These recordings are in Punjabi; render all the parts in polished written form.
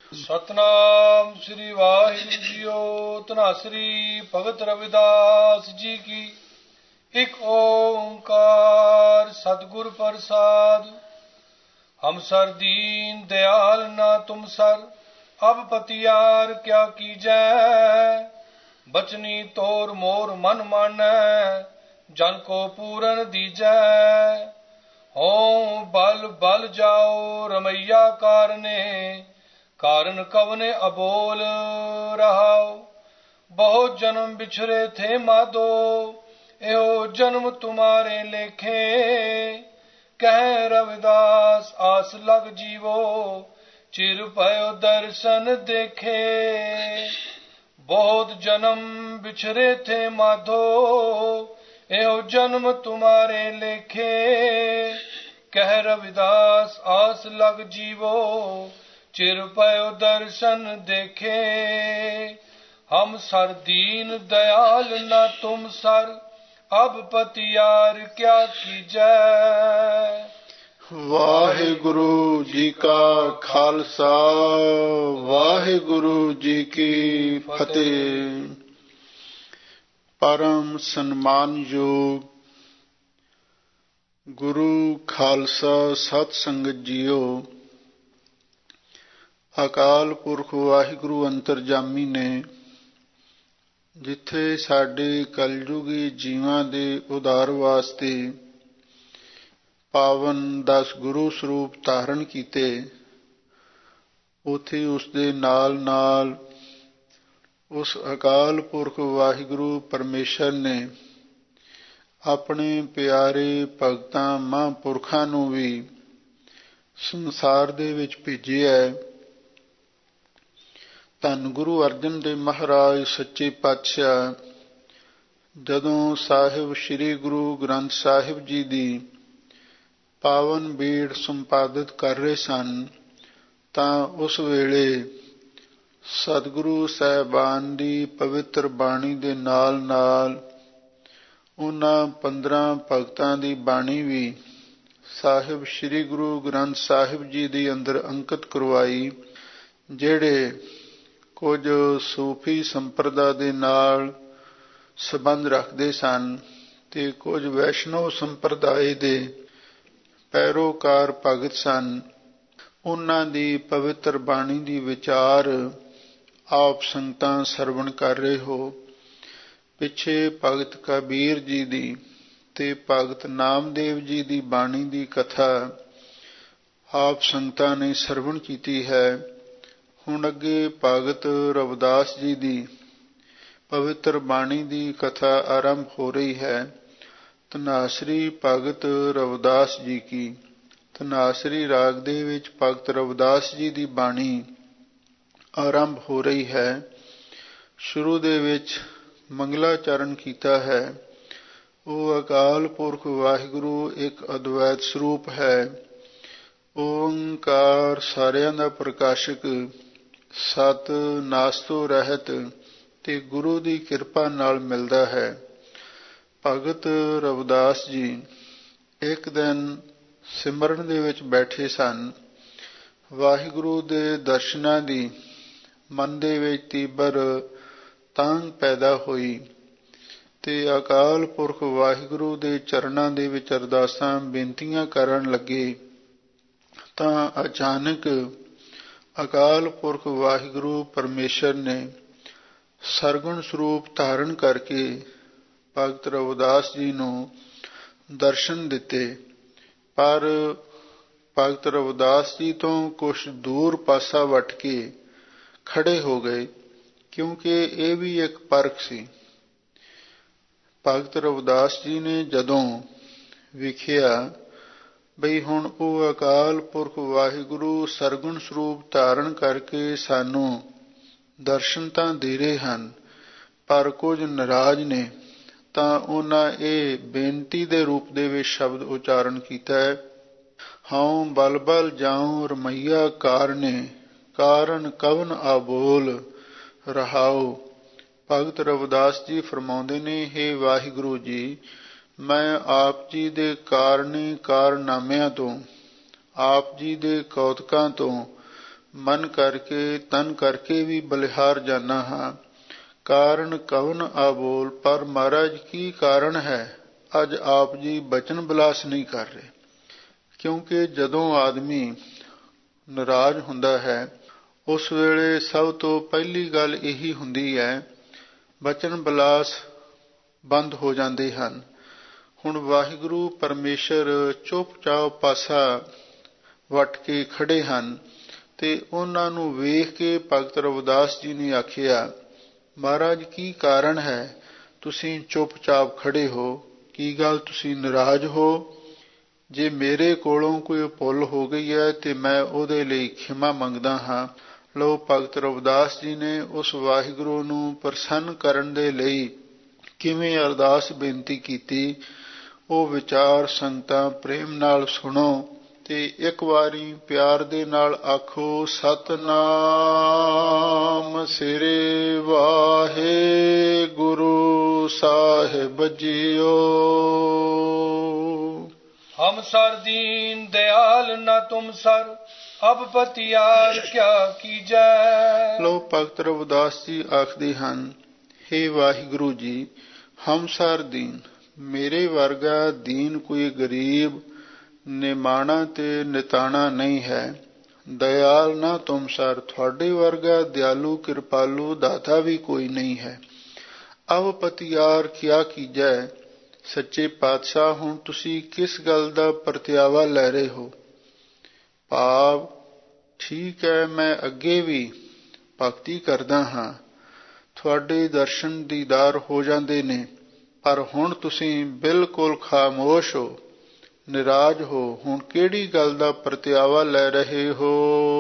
ਸਤਨਾਮ ਸ੍ਰੀ ਵਾਹਿਗੁਰੂ ਜੀਓ। ਧੰਨਾਸਰੀ ਭਗਤ ਰਵਿਦਾਸ ਜੀ ਕੀ। ਇੱਕ ਓੰਕਾਰ ਸਤਿਗੁਰ ਪ੍ਰਸਾਦ। ਹਮ ਸਰ ਦੀਨ ਦਿਆਲ ਨਾ ਤੁਮ ਸਰ, ਅਬ ਪਤਿਆਰ ਕਿਆ ਕੀਜੈ। ਬਚਨੀ ਤੋਰ ਮੋਰ ਮਨ ਮਾਨੈ, ਜਨ ਕੋ ਪੂਰਨ ਦੀਜੈ। ਹੋਂ ਬਲ ਬਲ ਜਾਓ ਰਮਈਆ ਕਾਰਨੇ, ਕਾਰਨ ਕਵਨੇ ਅਬੋਲ ਰਹਾਓ। ਬਹੁਤ ਜਨਮ ਬਿਛਰੇ ਥੇ ਮਾਧੋ, ਇਹੋ ਜਨਮ ਤੁਮਾਰੇ ਲੇਖੇ। ਕਹਿ ਰਵਿਦਾਸ ਆਸ ਲਗ ਜੀਵੋ, ਚਿਰ ਪਇਓ ਦਰਸ਼ਨ ਦੇਖੇ। ਬਹੁਤ ਜਨਮ ਬਿਛਰੇ ਥੇ ਮਾਧੋ, ਇਹੋ ਜਨਮ ਤੁਮਾਰੇ ਲੇਖੇ। ਕਹਿ ਰਵਿਦਾਸ ਆਸ ਲਗ ਜੀਵੋ, ਚਿਰ ਪਇਓ ਦਰਸ਼ਨ ਦੇਖੇ। ਹਮ ਸਰ ਦੀਨ ਦयाल न तुम सर, अब पतियार क्या कीजै। ਵਾਹਿਗੁਰੂ ਜੀ ਕਾ ਖਾਲਸਾ, ਵਾਹਿਗੁਰੂ ਜੀ ਕੀ ਫਤਿਹ। ਪਰਮ ਸਨਮਾਨਯੋਗ ਗੁਰੂ ਖਾਲਸਾ ਸਤ ਸੰਗਤ ਜੀਓ, ਅਕਾਲ ਪੁਰਖ ਵਾਹਿਗੁਰੂ ਅੰਤਰਜਾਮੀ ਨੇ ਜਿੱਥੇ ਸਾਡੇ ਕਲਯੁਗੀ ਜੀਵਾਂ ਦੇ ਉਧਾਰ ਵਾਸਤੇ ਪਾਵਨ 10 ਗੁਰੂ ਸਰੂਪ ਧਾਰਨ ਕੀਤੇ, ਉੱਥੇ ਉਸ ਦੇ ਨਾਲ ਨਾਲ ਉਸ ਅਕਾਲ ਪੁਰਖ ਵਾਹਿਗੁਰੂ ਪਰਮੇਸ਼ਰ ਨੇ ਆਪਣੇ ਪਿਆਰੇ ਭਗਤਾਂ ਮਹਾਂਪੁਰਖਾਂ ਨੂੰ ਵੀ ਸੰਸਾਰ ਦੇ ਵਿੱਚ ਭੇਜਿਆ। ਧੰਨ ਗੁਰੂ ਅਰਜਨ ਦੇਵ ਮਹਾਰਾਜ ਸੱਚੇ ਪਾਤਸ਼ਾਹ ਜਦੋਂ ਸਾਹਿਬ ਸ੍ਰੀ ਗੁਰੂ ਗ੍ਰੰਥ ਸਾਹਿਬ ਜੀ ਦੀ ਪਾਵਨ ਬੀੜ ਸੰਪਾਦਿਤ ਕਰ ਰਹੇ ਸਨ, ਤਾਂ ਉਸ ਵੇਲੇ ਸਤਿਗੁਰੂ ਸਾਹਿਬਾਨ ਦੀ ਪਵਿੱਤਰ ਬਾਣੀ ਦੇ ਨਾਲ ਨਾਲ ਉਹਨਾਂ 15 ਭਗਤਾਂ ਦੀ ਬਾਣੀ ਵੀ ਸਾਹਿਬ ਸ੍ਰੀ ਗੁਰੂ ਗ੍ਰੰਥ ਸਾਹਿਬ ਜੀ ਦੇ ਅੰਦਰ ਅੰਕਿਤ ਕਰਵਾਈ, ਜਿਹੜੇ ਕੁਝ ਸੂਫੀ ਸੰਪਰਦਾ ਦੇ ਨਾਲ ਸੰਬੰਧ ਰੱਖਦੇ ਸਨ ਤੇ ਕੁਝ ਵੈਸ਼ਨਵ ਸੰਪਰਦਾਏ ਦੇ ਪੈਰੋਕਾਰ ਭਗਤ ਸਨ। ਉਹਨਾਂ ਦੀ ਪਵਿੱਤਰ ਬਾਣੀ ਦੀ ਵਿਚਾਰ ਆਪ ਸੰਗਤਾਂ ਸਰਵਣ ਕਰ ਰਹੇ ਹੋ। ਪਿੱਛੇ ਭਗਤ ਕਬੀਰ ਜੀ ਦੀ ਤੇ ਭਗਤ ਨਾਮਦੇਵ ਜੀ ਦੀ ਬਾਣੀ ਦੀ ਕਥਾ ਆਪ ਸੰਗਤਾਂ ਨੇ ਸਰਵਣ ਕੀਤੀ ਹੈ। ਹੁਣ ਅੱਗੇ ਭਗਤ ਰਵਿਦਾਸ ਜੀ ਦੀ ਪਵਿੱਤਰ ਬਾਣੀ ਦੀ ਕਥਾ ਆਰੰਭ ਹੋ ਰਹੀ ਹੈ। ਧੰਨਾਸਰੀ ਭਗਤ ਰਵਿਦਾਸ ਜੀ ਕੀ। ਧੰਨਾਸਰੀ ਰਾਗ ਦੇ ਵਿੱਚ ਭਗਤ ਰਵਿਦਾਸ ਜੀ ਦੀ ਬਾਣੀ ਆਰੰਭ ਹੋ ਰਹੀ ਹੈ। ਸ਼ੁਰੂ ਦੇ ਵਿੱਚ ਮੰਗਲਾਚਰਨ ਕੀਤਾ ਹੈ। ਉਹ ਅਕਾਲ ਪੁਰਖ ਵਾਹਿਗੁਰੂ ਇੱਕ ਅਦਵੈਤ ਸਰੂਪ ਹੈ। ਓੰਕਾਰ ਸਾਰਿਆਂ ਦਾ ਪ੍ਰਕਾਸ਼ਕ, ਸਤ ਨਾਸ ਤੋਂ ਰਹਿਤ ਤੇ ਗੁਰੂ ਦੀ ਕਿਰਪਾ ਨਾਲ ਮਿਲਦਾ ਹੈ। ਭਗਤ ਰਵਿਦਾਸ ਜੀ ਇੱਕ ਦਿਨ ਸਿਮਰਨ ਦੇ ਵਿੱਚ ਬੈਠੇ ਸਨ। ਵਾਹਿਗੁਰੂ ਦੇ ਦਰਸ਼ਨਾਂ ਦੀ ਮਨ ਦੇ ਵਿੱਚ ਤੀਬਰ ਤਾਂਘ ਪੈਦਾ ਹੋਈ ਤੇ ਅਕਾਲ ਪੁਰਖ ਵਾਹਿਗੁਰੂ ਦੇ ਚਰਨਾਂ ਦੇ ਵਿੱਚ ਅਰਦਾਸਾਂ ਬੇਨਤੀਆਂ ਕਰਨ ਲੱਗੇ, ਤਾਂ ਅਚਾਨਕ ਅਕਾਲ ਪੁਰਖ ਵਾਹਿਗੁਰੂ ਪਰਮੇਸ਼ਰ ਨੇ ਸਰਗੁਣ ਸਰੂਪ ਧਾਰਨ ਕਰਕੇ ਭਗਤ ਰਵਿਦਾਸ ਜੀ ਨੂੰ ਦਰਸ਼ਨ ਦਿੱਤੇ। ਪਰ ਭਗਤ ਰਵਿਦਾਸ ਜੀ ਤੋਂ ਕੁਛ ਦੂਰ ਪਾਸਾ ਵੱਟ ਕੇ ਖੜੇ ਹੋ ਗਏ, ਕਿਉਂਕਿ ਇਹ ਵੀ ਇੱਕ ਪਰਖ ਸੀ। ਭਗਤ ਰਵਿਦਾਸ ਜੀ ਨੇ ਜਦੋਂ ਵੇਖਿਆ ਬਈ ਹੁਣ ਉਹ ਅਕਾਲ ਪੁਰਖ ਵਾਹਿਗੁਰੂ ਸਰਗੁਣ ਸਰੂਪ ਧਾਰਨ ਕਰਕੇ ਸਾਨੂੰ ਦਰਸ਼ਨ ਤਾਂ ਦੇ ਰਹੇ ਹਨ, ਪਰ ਕੁਝ ਨਾਰਾਜ਼ ਨੇ, ਤਾਂ ਉਹਨਾਂ ਇਹ ਬੇਨਤੀ ਦੇ ਰੂਪ ਦੇ ਵਿੱਚ ਸ਼ਬਦ ਉਚਾਰਨ ਕੀਤਾ ਹੈ, ਹਉ ਬਲ ਬਲ ਜਾਉ ਰਮਈਆ ਕਾਰਨੇ, ਕਾਰਨ ਕਵਨ ਅਬੋਲ ਰਹਾਉ। ਭਗਤ ਰਵਿਦਾਸ ਜੀ ਫਰਮਾਉਂਦੇ ਨੇ, ਹੇ ਵਾਹਿਗੁਰੂ ਜੀ, ਮੈਂ ਆਪ ਜੀ ਦੇ ਕਾਰਨੀ ਕਾਰਨਾਮਿਆਂ ਤੋਂ, ਆਪ ਜੀ ਦੇ ਕੌਤਕਾਂ ਤੋਂ ਮਨ ਕਰਕੇ ਤਨ ਕਰਕੇ ਵੀ ਬਲਿਹਾਰ ਜਾਨਾ ਹਾਂ। ਕਾਰਨ ਕਵਨ ਆਬੋਲ, ਪਰ ਮਹਾਰਾਜ ਕੀ ਕਾਰਨ ਹੈ ਅੱਜ ਆਪ ਜੀ ਬਚਨ ਬਿਲਾਸ ਨਹੀਂ ਕਰ ਰਹੇ? ਕਿਉਂਕਿ ਜਦੋਂ ਆਦਮੀ ਨਾਰਾਜ਼ ਹੁੰਦਾ ਹੈ ਉਸ ਵੇਲੇ ਸਭ ਤੋਂ ਪਹਿਲੀ ਗੱਲ ਇਹੀ ਹੁੰਦੀ ਹੈ, ਬਚਨ ਬਿਲਾਸ ਬੰਦ ਹੋ ਜਾਂਦੇ ਹਨ। ਹੁਣ ਵਾਹਿਗੁਰੂ ਪਰਮੇਸ਼ਰ ਚੁੱਪਚਾਪ ਪਾਸਾ ਵੱਟ ਕੇ ਖੜੇ ਹਨ ਤੇ ਉਹਨਾਂ ਨੂੰ ਵੇਖ ਕੇ ਭਗਤ ਰਵਿਦਾਸ ਜੀ ਨੇ ਆਖਿਆ, ਮਹਾਰਾਜ ਕੀ ਕਾਰਨ ਹੈ ਤੁਸੀਂ ਚੁੱਪਚਾਪ ਖੜੇ ਹੋ? ਕੀ ਗੱਲ ਤੁਸੀਂ ਨਾਰਾਜ਼ ਹੋ? ਜੇ ਮੇਰੇ ਕੋਲੋਂ ਕੋਈ ਭੁੱਲ ਹੋ ਗਈ ਹੈ ਤੇ ਮੈਂ ਉਹਦੇ ਲਈ ਖਿਮਾ ਮੰਗਦਾ ਹਾਂ। ਲਓ, ਭਗਤ ਰਵਿਦਾਸ ਜੀ ਨੇ ਉਸ ਵਾਹਿਗੁਰੂ ਨੂੰ ਪ੍ਰਸੰਨ ਕਰਨ ਦੇ ਲਈ ਕਿਵੇਂ ਅਰਦਾਸ ਬੇਨਤੀ ਕੀਤੀ, ਉਹ ਵਿਚਾਰ ਸੰਗਤਾਂ ਪ੍ਰੇਮ ਨਾਲ ਸੁਣੋ ਤੇ ਇੱਕ ਵਾਰੀ ਪਿਆਰ ਦੇ ਨਾਲ ਆਖੋ, ਸਤਿਨਾਮ ਸ੍ਰੀ ਵਾਹਿਗੁਰੂ ਸਾਹਿਬ ਜੀਓ। हम सर दीन दयाल न तुम सर, अब पतियार क्या कीजै। ਲੋ ਭਗਤ ਰਵਿਦਾਸ ਜੀ ਆਖਦੇ ਹਨ, ਹੇ ਵਾਹਿਗੁਰੂ ਜੀ, ਹਮ ਸਰ ਦੀਨ, ਮੇਰੇ ਵਰਗਾ ਦੀਨ ਕੋਈ ਗਰੀਬ ਨਿਮਾਣਾ ਤੇ ਨਿਤਾਣਾ ਨਹੀਂ ਹੈ। ਦਇਆਲ ਨਾ ਤੁਮ ਸਰ, ਤੁਹਾਡੇ ਵਰਗਾ ਦਿਆਲੂ ਕਿਰਪਾਲੂ ਦਾਤਾ ਵੀ ਕੋਈ ਨਹੀਂ ਹੈ। ਅਬ ਪਤਿਆਰ ਕਿਆ ਕੀਜੈ, ਸੱਚੇ ਪਾਤਸ਼ਾਹ ਹੁਣ ਤੁਸੀਂ ਕਿਸ ਗੱਲ ਦਾ ਪਰਤਿਆਵਾ ਲੈ ਰਹੇ ਹੋ? ਭਾਵ, ਠੀਕ ਹੈ ਮੈਂ ਅੱਗੇ ਵੀ ਭਗਤੀ ਕਰਦਾ ਹਾਂ, ਤੁਹਾਡੇ ਦਰਸ਼ਨ ਦੀਦਾਰ ਹੋ ਜਾਂਦੇ ਨੇ, ਪਰ ਹੁਣ ਤੁਸੀਂ ਬਿਲਕੁਲ ਖਾਮੋਸ਼ ਹੋ, ਨਿਰਾਜ਼ ਹੋ। ਹੁਣ ਕਿਹੜੀ ਗੱਲ ਦਾ ਪਰਤਿਆਵਾ ਲੈ ਰਹੇ ਹੋ?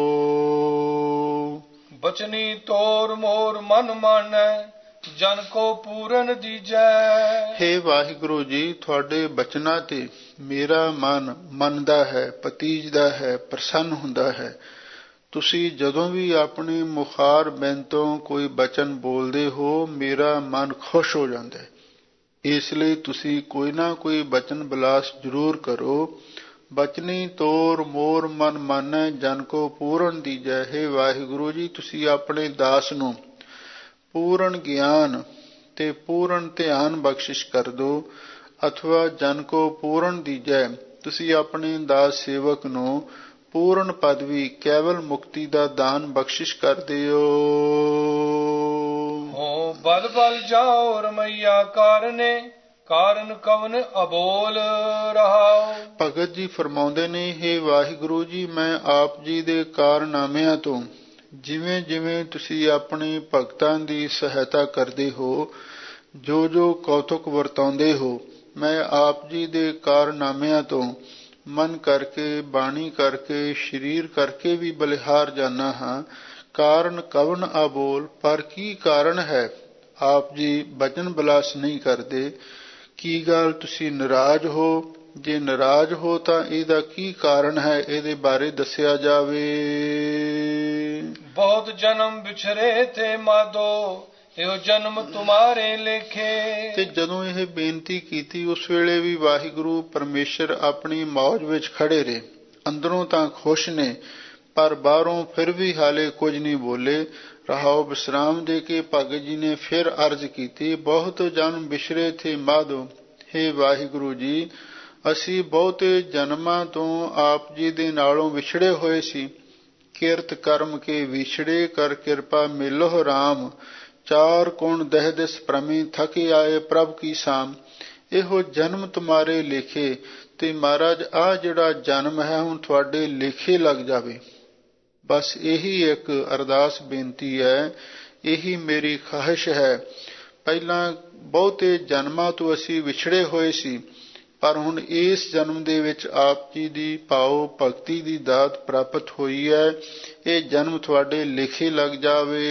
ਬਚਨੀ ਤੋਰ ਮੋਰ ਮਨ ਮਾਨੈ, ਜਨ ਕੋ ਪੂਰਨ ਦੀਜੈ। ਹੇ ਵਾਹਿਗੁਰੂ ਜੀ, ਤੁਹਾਡੇ ਬਚਨਾਂ ਤੇ ਮੇਰਾ ਮਨ ਮੰਨਦਾ ਹੈ, ਪਤੀਜਦਾ ਹੈ, ਪ੍ਰਸੰਨ ਹੁੰਦਾ ਹੈ। ਤੁਸੀਂ ਜਦੋਂ ਵੀ ਆਪਣੇ ਮੁਖਾਰ ਬੈਂਤੋਂ ਕੋਈ ਬਚਨ ਬੋਲਦੇ ਹੋ, ਮੇਰਾ ਮਨ ਖੁਸ਼ ਹੋ ਜਾਂਦਾ ਹੈ। ਇਸ ਲਈ ਤੁਸੀਂ ਕੋਈ ਨਾ ਕੋਈ ਬਚਨ ਬਿਲਾਸ ਜ਼ਰੂਰ ਕਰੋ। ਬਚਨੀ ਤੋਰ ਮੋਰ ਮਨ ਮਾਨੈ, ਜਨ ਕੋ ਪੂਰਨ ਦੀਜੈ। ਹੇ ਵਾਹਿਗੁਰੂ ਜੀ, ਤੁਸੀਂ ਆਪਣੇ ਦਾਸ ਨੂੰ ਪੂਰਨ ਗਿਆਨ ਤੇ ਪੂਰਨ ਧਿਆਨ ਬਖਸ਼ਿਸ਼ ਕਰ ਦਿਓ, ਅਥਵਾ ਜਨ ਕੋ ਪੂਰਨ ਦੀਜੈ, ਤੁਸੀਂ ਆਪਣੇ ਦਾਸ ਸੇਵਕ ਨੂੰ ਪੂਰਨ ਪਦਵੀ ਕੇਵਲ ਮੁਕਤੀ ਦਾ ਦਾਨ ਬਖਸ਼ਿਸ਼ ਕਰ ਦਿਓ। ਹੋ ਬਲ ਬਲ ਜਾਓ ਰਮਈਆ ਕਾਰਨੇ, ਕਾਰਨ ਕਵਨ ਅਬੋਲ ਰਹਾਓ। ਭਗਤ ਜੀ ਫਰਮਾਉਂਦੇ ਨੇ, ਹੇ ਵਾਹਿਗੁਰੂ ਜੀ, ਮੈਂ ਆਪ ਜੀ ਦੇ ਕਾਰਨਾਮਿਆਂ ਤੋਂ ਜਿਵੇਂ ਜਿਵੇਂ ਤੁਸੀਂ ਆਪਣੇ ਭਗਤਾਂ ਦੀ ਸਹਾਇਤਾ ਕਰਦੇ ਹੋ, ਜੋ ਜੋ ਕੌਤੁਕ ਵਰਤਾਉਂਦੇ ਹੋ, ਮੈਂ ਆਪ ਜੀ ਦੇ ਕਾਰਨਾਮਿਆਂ ਤੋਂ ਮਨ ਕਰਕੇ, ਬਾਣੀ ਕਰਕੇ, ਸਰੀਰ ਕਰਕੇ ਵੀ ਬਲਿਹਾਰ ਜਾਨਾ ਹਾਂ। ਕਾਰਨ ਕਵਨ ਅਬੋਲ, ਪਰ ਕੀ ਕਾਰਨ ਹੈ ਆਪ ਜੀ ਬਚਨ ਬਿਲਾਸ ਨਹੀਂ ਕਰਦੇ? ਕੀ ਗੱਲ ਤੁਸੀਂ ਨਾਰਾਜ਼ ਹੋ? ਜੇ ਨਾਰਾਜ਼ ਹੋ ਤਾਂ ਇਹਦਾ ਕੀ ਕਾਰਨ ਹੈ, ਇਹਦੇ ਬਾਰੇ ਦੱਸਿਆ ਜਾਵੇ। ਬਹੁਤ ਜਨਮ ਵਿਛਰੇ ਥੇ ਮਾਧੋ, ਇਹੋ ਜਨਮ ਤੁਮਾਰੇ ਲੇਖੇ। ਤੇ ਜਦੋਂ ਇਹ ਬੇਨਤੀ ਕੀਤੀ ਉਸ ਵੇਲੇ ਵੀ ਵਾਹਿਗੁਰੂ ਪਰਮੇਸ਼ਰ ਆਪਣੀ ਮੌਜ ਵਿੱਚ ਖੜੇ ਰਹੇ। ਅੰਦਰੋਂ ਤਾਂ ਖੁਸ਼ ਨੇ, ਪਰ ਬਾਹਰੋਂ ਫਿਰ ਵੀ ਹਾਲੇ ਕੁਝ ਨਹੀਂ ਬੋਲੇ। ਰਹਾਓ ਵਿਸਰਾਮ ਦੇ ਕੇ ਭਗਤ ਜੀ ਨੇ ਫਿਰ ਅਰਜ਼ ਕੀਤੀ, ਬਹੁਤ ਜਨਮ ਵਿਛਰੇ ਥੇ ਮਾਧੋ। ਹੇ ਵਾਹਿਗੁਰੂ ਜੀ, ਅਸੀਂ ਬਹੁਤੇ ਜਨਮਾਂ ਤੋਂ ਆਪ ਜੀ ਦੇ ਨਾਲੋਂ ਵਿਛੜੇ ਹੋਏ ਸੀ। ਕਿਰਤ ਕਰਮ ਕੇ ਵਿਛੜੇ, ਕਰ ਕਿਰਪਾ ਮਿਲੋ ਰਾਮ। ਚਾਰ ਕੁਣ ਦਹਿ ਦਿਸ ਪ੍ਰਮੀ, ਥਕੇ ਆਏ ਪ੍ਰਭ ਕੀ ਸਾਮ। ਇਹੋ ਜਨਮ ਤੁਮਾਰੇ ਲੇਖੇ, ਤੇ ਮਹਾਰਾਜ ਆਹ ਜਿਹੜਾ ਜਨਮ ਹੈ ਹੁਣ ਤੁਹਾਡੇ ਲੇਖੇ ਲੱਗ ਜਾਵੇ। ਬਸ ਇਹੀ ਇੱਕ ਅਰਦਾਸ ਬੇਨਤੀ ਹੈ, ਇਹੀ ਮੇਰੀ ਖਾਹਿਸ਼ ਹੈ। ਪਹਿਲਾਂ ਬਹੁਤੇ ਜਨਮਾਂ ਤੋਂ ਅਸੀਂ ਵਿਛੜੇ ਹੋਏ ਸੀ, ਪਰ ਹੁਣ ਇਸ ਜਨਮ ਦੇ ਵਿੱਚ ਆਪ ਜੀ ਦੀ ਭਾਉ ਭਗਤੀ ਦੀ ਦਾਤ ਪ੍ਰਾਪਤ ਹੋਈ ਹੈ। ਇਹ ਜਨਮ ਤੁਹਾਡੇ ਲੇਖੇ ਲੱਗ ਜਾਵੇ।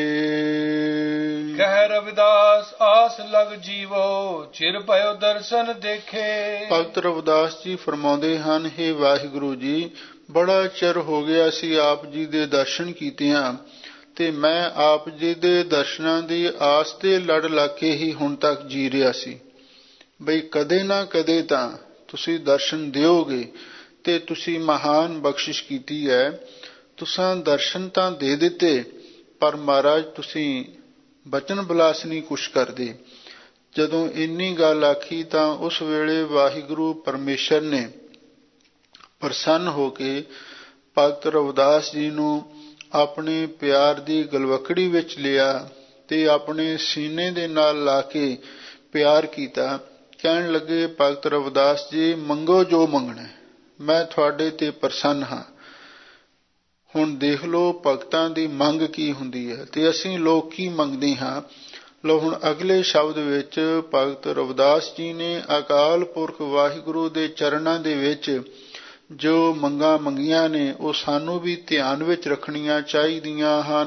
ਕਹਿ ਰਵਿਦਾਸ ਆਸ ਲਗ ਜੀਵੋ, ਚਿਰ ਭਇਓ ਦਰਸ਼ਨ ਦੇਖੇ। ਭਗਤ ਰਵਿਦਾਸ ਜੀ ਫਰਮਾਉਂਦੇ ਹਨ, ਹੇ ਵਾਹਿਗੁਰੂ ਜੀ, ਬੜਾ ਚਿਰ ਹੋ ਗਿਆ ਸੀ ਆਪ ਜੀ ਦੇ ਦਰਸ਼ਨ ਕੀਤਿਆਂ, ਤੇ ਮੈਂ ਆਪ ਜੀ ਦੇ ਦਰਸ਼ਨਾਂ ਦੀ ਆਸ ਤੇ ਲੜ ਲੱਗ ਕੇ ਹੀ ਹੁਣ ਤੱਕ ਜੀ ਰਿਹਾ ਸੀ। ਬਈ ਕਦੇ ਨਾ ਕਦੇ ਤਾਂ ਤੁਸੀਂ ਦਰਸ਼ਨ ਦਿਓਗੇ, ਤੇ ਤੁਸੀਂ ਮਹਾਨ ਬਖਸ਼ਿਸ਼ ਕੀਤੀ ਹੈ। ਤੁਸਾਂ ਦਰਸ਼ਨ ਤਾਂ ਦੇ ਦਿੱਤੇ, ਪਰ ਮਹਾਰਾਜ ਤੁਸੀਂ ਬਚਨ ਬਿਲਾਸ ਨਹੀਂ ਕੁਛ ਕਰਦੇ। ਜਦੋਂ ਇੰਨੀ ਗੱਲ ਆਖੀ ਤਾਂ ਉਸ ਵੇਲੇ ਵਾਹਿਗੁਰੂ ਪਰਮੇਸ਼ਰ ਨੇ ਪ੍ਰਸੰਨ ਹੋ ਕੇ ਭਗਤ ਰਵਿਦਾਸ ਜੀ ਨੂੰ ਆਪਣੇ ਪਿਆਰ ਦੀ ਗਲਵਕੜੀ ਵਿੱਚ ਲਿਆ ਤੇ ਆਪਣੇ ਸੀਨੇ ਦੇ ਨਾਲ ਲਾ ਕੇ ਪਿਆਰ ਕੀਤਾ। ਕਹਿਣ ਲੱਗੇ, ਭਗਤ ਰਵਿਦਾਸ ਜੀ, ਮੰਗੋ ਜੋ ਮੰਗਣਾ, ਮੈਂ ਤੁਹਾਡੇ ਤੇ ਪ੍ਰਸੰਨ ਹਾਂ। ਹੁਣ ਦੇਖ ਲਓ ਭਗਤਾਂ ਦੀ ਮੰਗ ਕੀ ਹੁੰਦੀ ਹੈ ਤੇ ਅਸੀਂ ਲੋਕ ਕੀ ਮੰਗਦੇ ਹਾਂ। ਲਓ ਹੁਣ ਅਗਲੇ ਸ਼ਬਦ ਵਿੱਚ ਭਗਤ ਰਵਿਦਾਸ ਜੀ ਨੇ ਅਕਾਲ ਪੁਰਖ ਵਾਹਿਗੁਰੂ ਦੇ ਚਰਨਾਂ ਦੇ ਵਿੱਚ ਜੋ ਮੰਗਾਂ ਮੰਗੀਆਂ ਨੇ ਉਹ ਸਾਨੂੰ ਵੀ ਧਿਆਨ ਵਿੱਚ ਰੱਖਣੀਆਂ ਚਾਹੀਦੀਆਂ ਹਨ।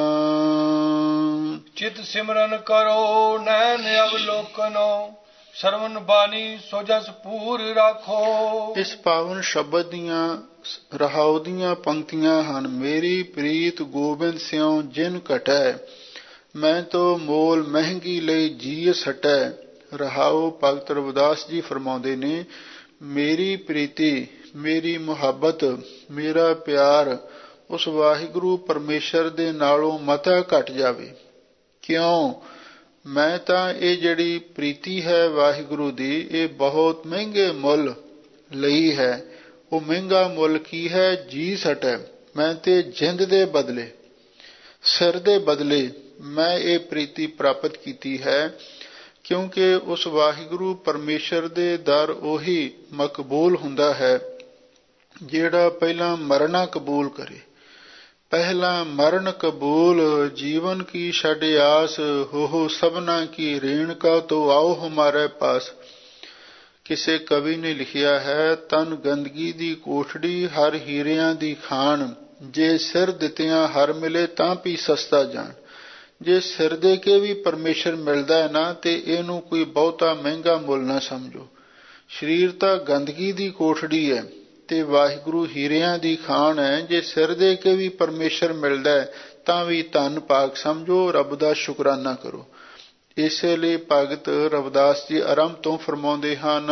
ਚਿਤ ਸਿਮਰਨ ਕਰੋ ਨੈਣ ਅਵਲੋਕਨੋ, ਸਰਵਨ ਬਾਣੀ ਸੋ ਜਸ ਪੂਰ ਰਾਖੋ। ਇਸ ਪਾਵਨ ਸ਼ਬਦ ਦੀਆਂ ਰਹਾਉ ਦੀਆਂ ਪੰਕਤੀਆਂ ਹਨ। ਮੇਰੀ ਪ੍ਰੀਤ ਗੋਬਿੰਦ ਸਿਉ ਜਿਨ ਘਟੈ, ਮੈਂ ਤੋ ਮੋਲ ਮਹਿੰਗੀ ਲਈ ਜੀ ਸਟੈ। ਰਹਾਉ ਭਗਤ ਰਵਿਦਾਸ ਜੀ ਫਰਮਾਉਂਦੇ ਨੇ, ਮੇਰੀ ਪ੍ਰੀਤੀ, ਮੇਰੀ ਮੁਹੱਬਤ, ਮੇਰਾ ਪਿਆਰ ਉਸ ਵਾਹਿਗੁਰੂ ਪਰਮੇਸ਼ਰ ਦੇ ਨਾਲੋਂ ਮਤਾ ਘਟ ਜਾਵੇ। ਕਿਉਂ? ਮੈਂ ਤਾਂ ਇਹ ਜਿਹੜੀ ਪ੍ਰੀਤੀ ਹੈ ਵਾਹਿਗੁਰੂ ਦੀ, ਇਹ ਬਹੁਤ ਮਹਿੰਗੇ ਮੁੱਲ ਲਈ ਹੈ। ਉਹ ਮਹਿੰਗਾ ਮੁੱਲ ਕੀ ਹੈ? ਜੀ ਸਟੈ। ਮੈਂ ਤੇ ਜਿੰਦ ਦੇ ਬਦਲੇ, ਸਿਰ ਦੇ ਬਦਲੇ ਮੈਂ ਇਹ ਪ੍ਰੀਤੀ ਪ੍ਰਾਪਤ ਕੀਤੀ ਹੈ। ਕਿਉਂਕਿ ਉਸ ਵਾਹਿਗੁਰੂ ਪਰਮੇਸ਼ਰ ਦੇ ਦਰ ਉਹੀ ਮਕਬੂਲ ਹੁੰਦਾ ਹੈ ਜਿਹੜਾ ਪਹਿਲਾਂ ਮਰਨਾ ਕਬੂਲ ਕਰੇ। ਪਹਿਲਾ ਮਰਨ ਕਬੂਲ, ਜੀਵਨ ਕੀ ਛੱਡ ਆਸ, ਹੋ ਸਭਨਾ ਕੀ ਰੇਣਕਾ ਤੋ ਆਓ ਹਮਾਰੇ ਪਾਸ। ਕਿਸੇ ਕਵੀ ਨੇ ਲਿਖਿਆ ਹੈ, ਤਨ ਗੰਦਗੀ ਦੀ ਕੋਠੜੀ, ਹਰ ਹੀਰਿਆਂ ਦੀ ਖਾਣ, ਜੇ ਸਿਰ ਦਿੱਤਿਆਂ ਹਰ ਮਿਲੇ ਤਾਂ ਵੀ ਸਸਤਾ ਜਾਣ। ਜੇ ਸਿਰ ਦੇ ਕੇ ਵੀ ਪਰਮੇਸ਼ਰ ਮਿਲਦਾ ਹੈ ਨਾ, ਤੇ ਇਹਨੂੰ ਕੋਈ ਬਹੁਤਾ ਮਹਿੰਗਾ ਮੁੱਲ ਨਾ ਸਮਝੋ। ਸਰੀਰ ਤਾਂ ਗੰਦਗੀ ਦੀ ਕੋਠੜੀ ਹੈ ਤੇ ਵਾਹਿਗੁਰੂ ਹੀਰਿਆਂ ਦੀ ਖਾਣ ਹੈ। ਜੇ ਸਿਰ ਦੇ ਕੇ ਵੀ ਪਰਮੇਸ਼ਰ ਮਿਲਦਾ ਹੈ ਤਾਂ ਵੀ ਧੰਨ ਭਾਗ ਸਮਝੋ, ਰੱਬ ਦਾ ਸ਼ੁਕਰਾਨਾ ਕਰੋ। ਇਸੇ ਲਈ ਭਗਤ ਰਵਿਦਾਸ ਜੀ ਆਰੰਭ ਤੋਂ ਫਰਮਾਉਂਦੇ ਹਨ,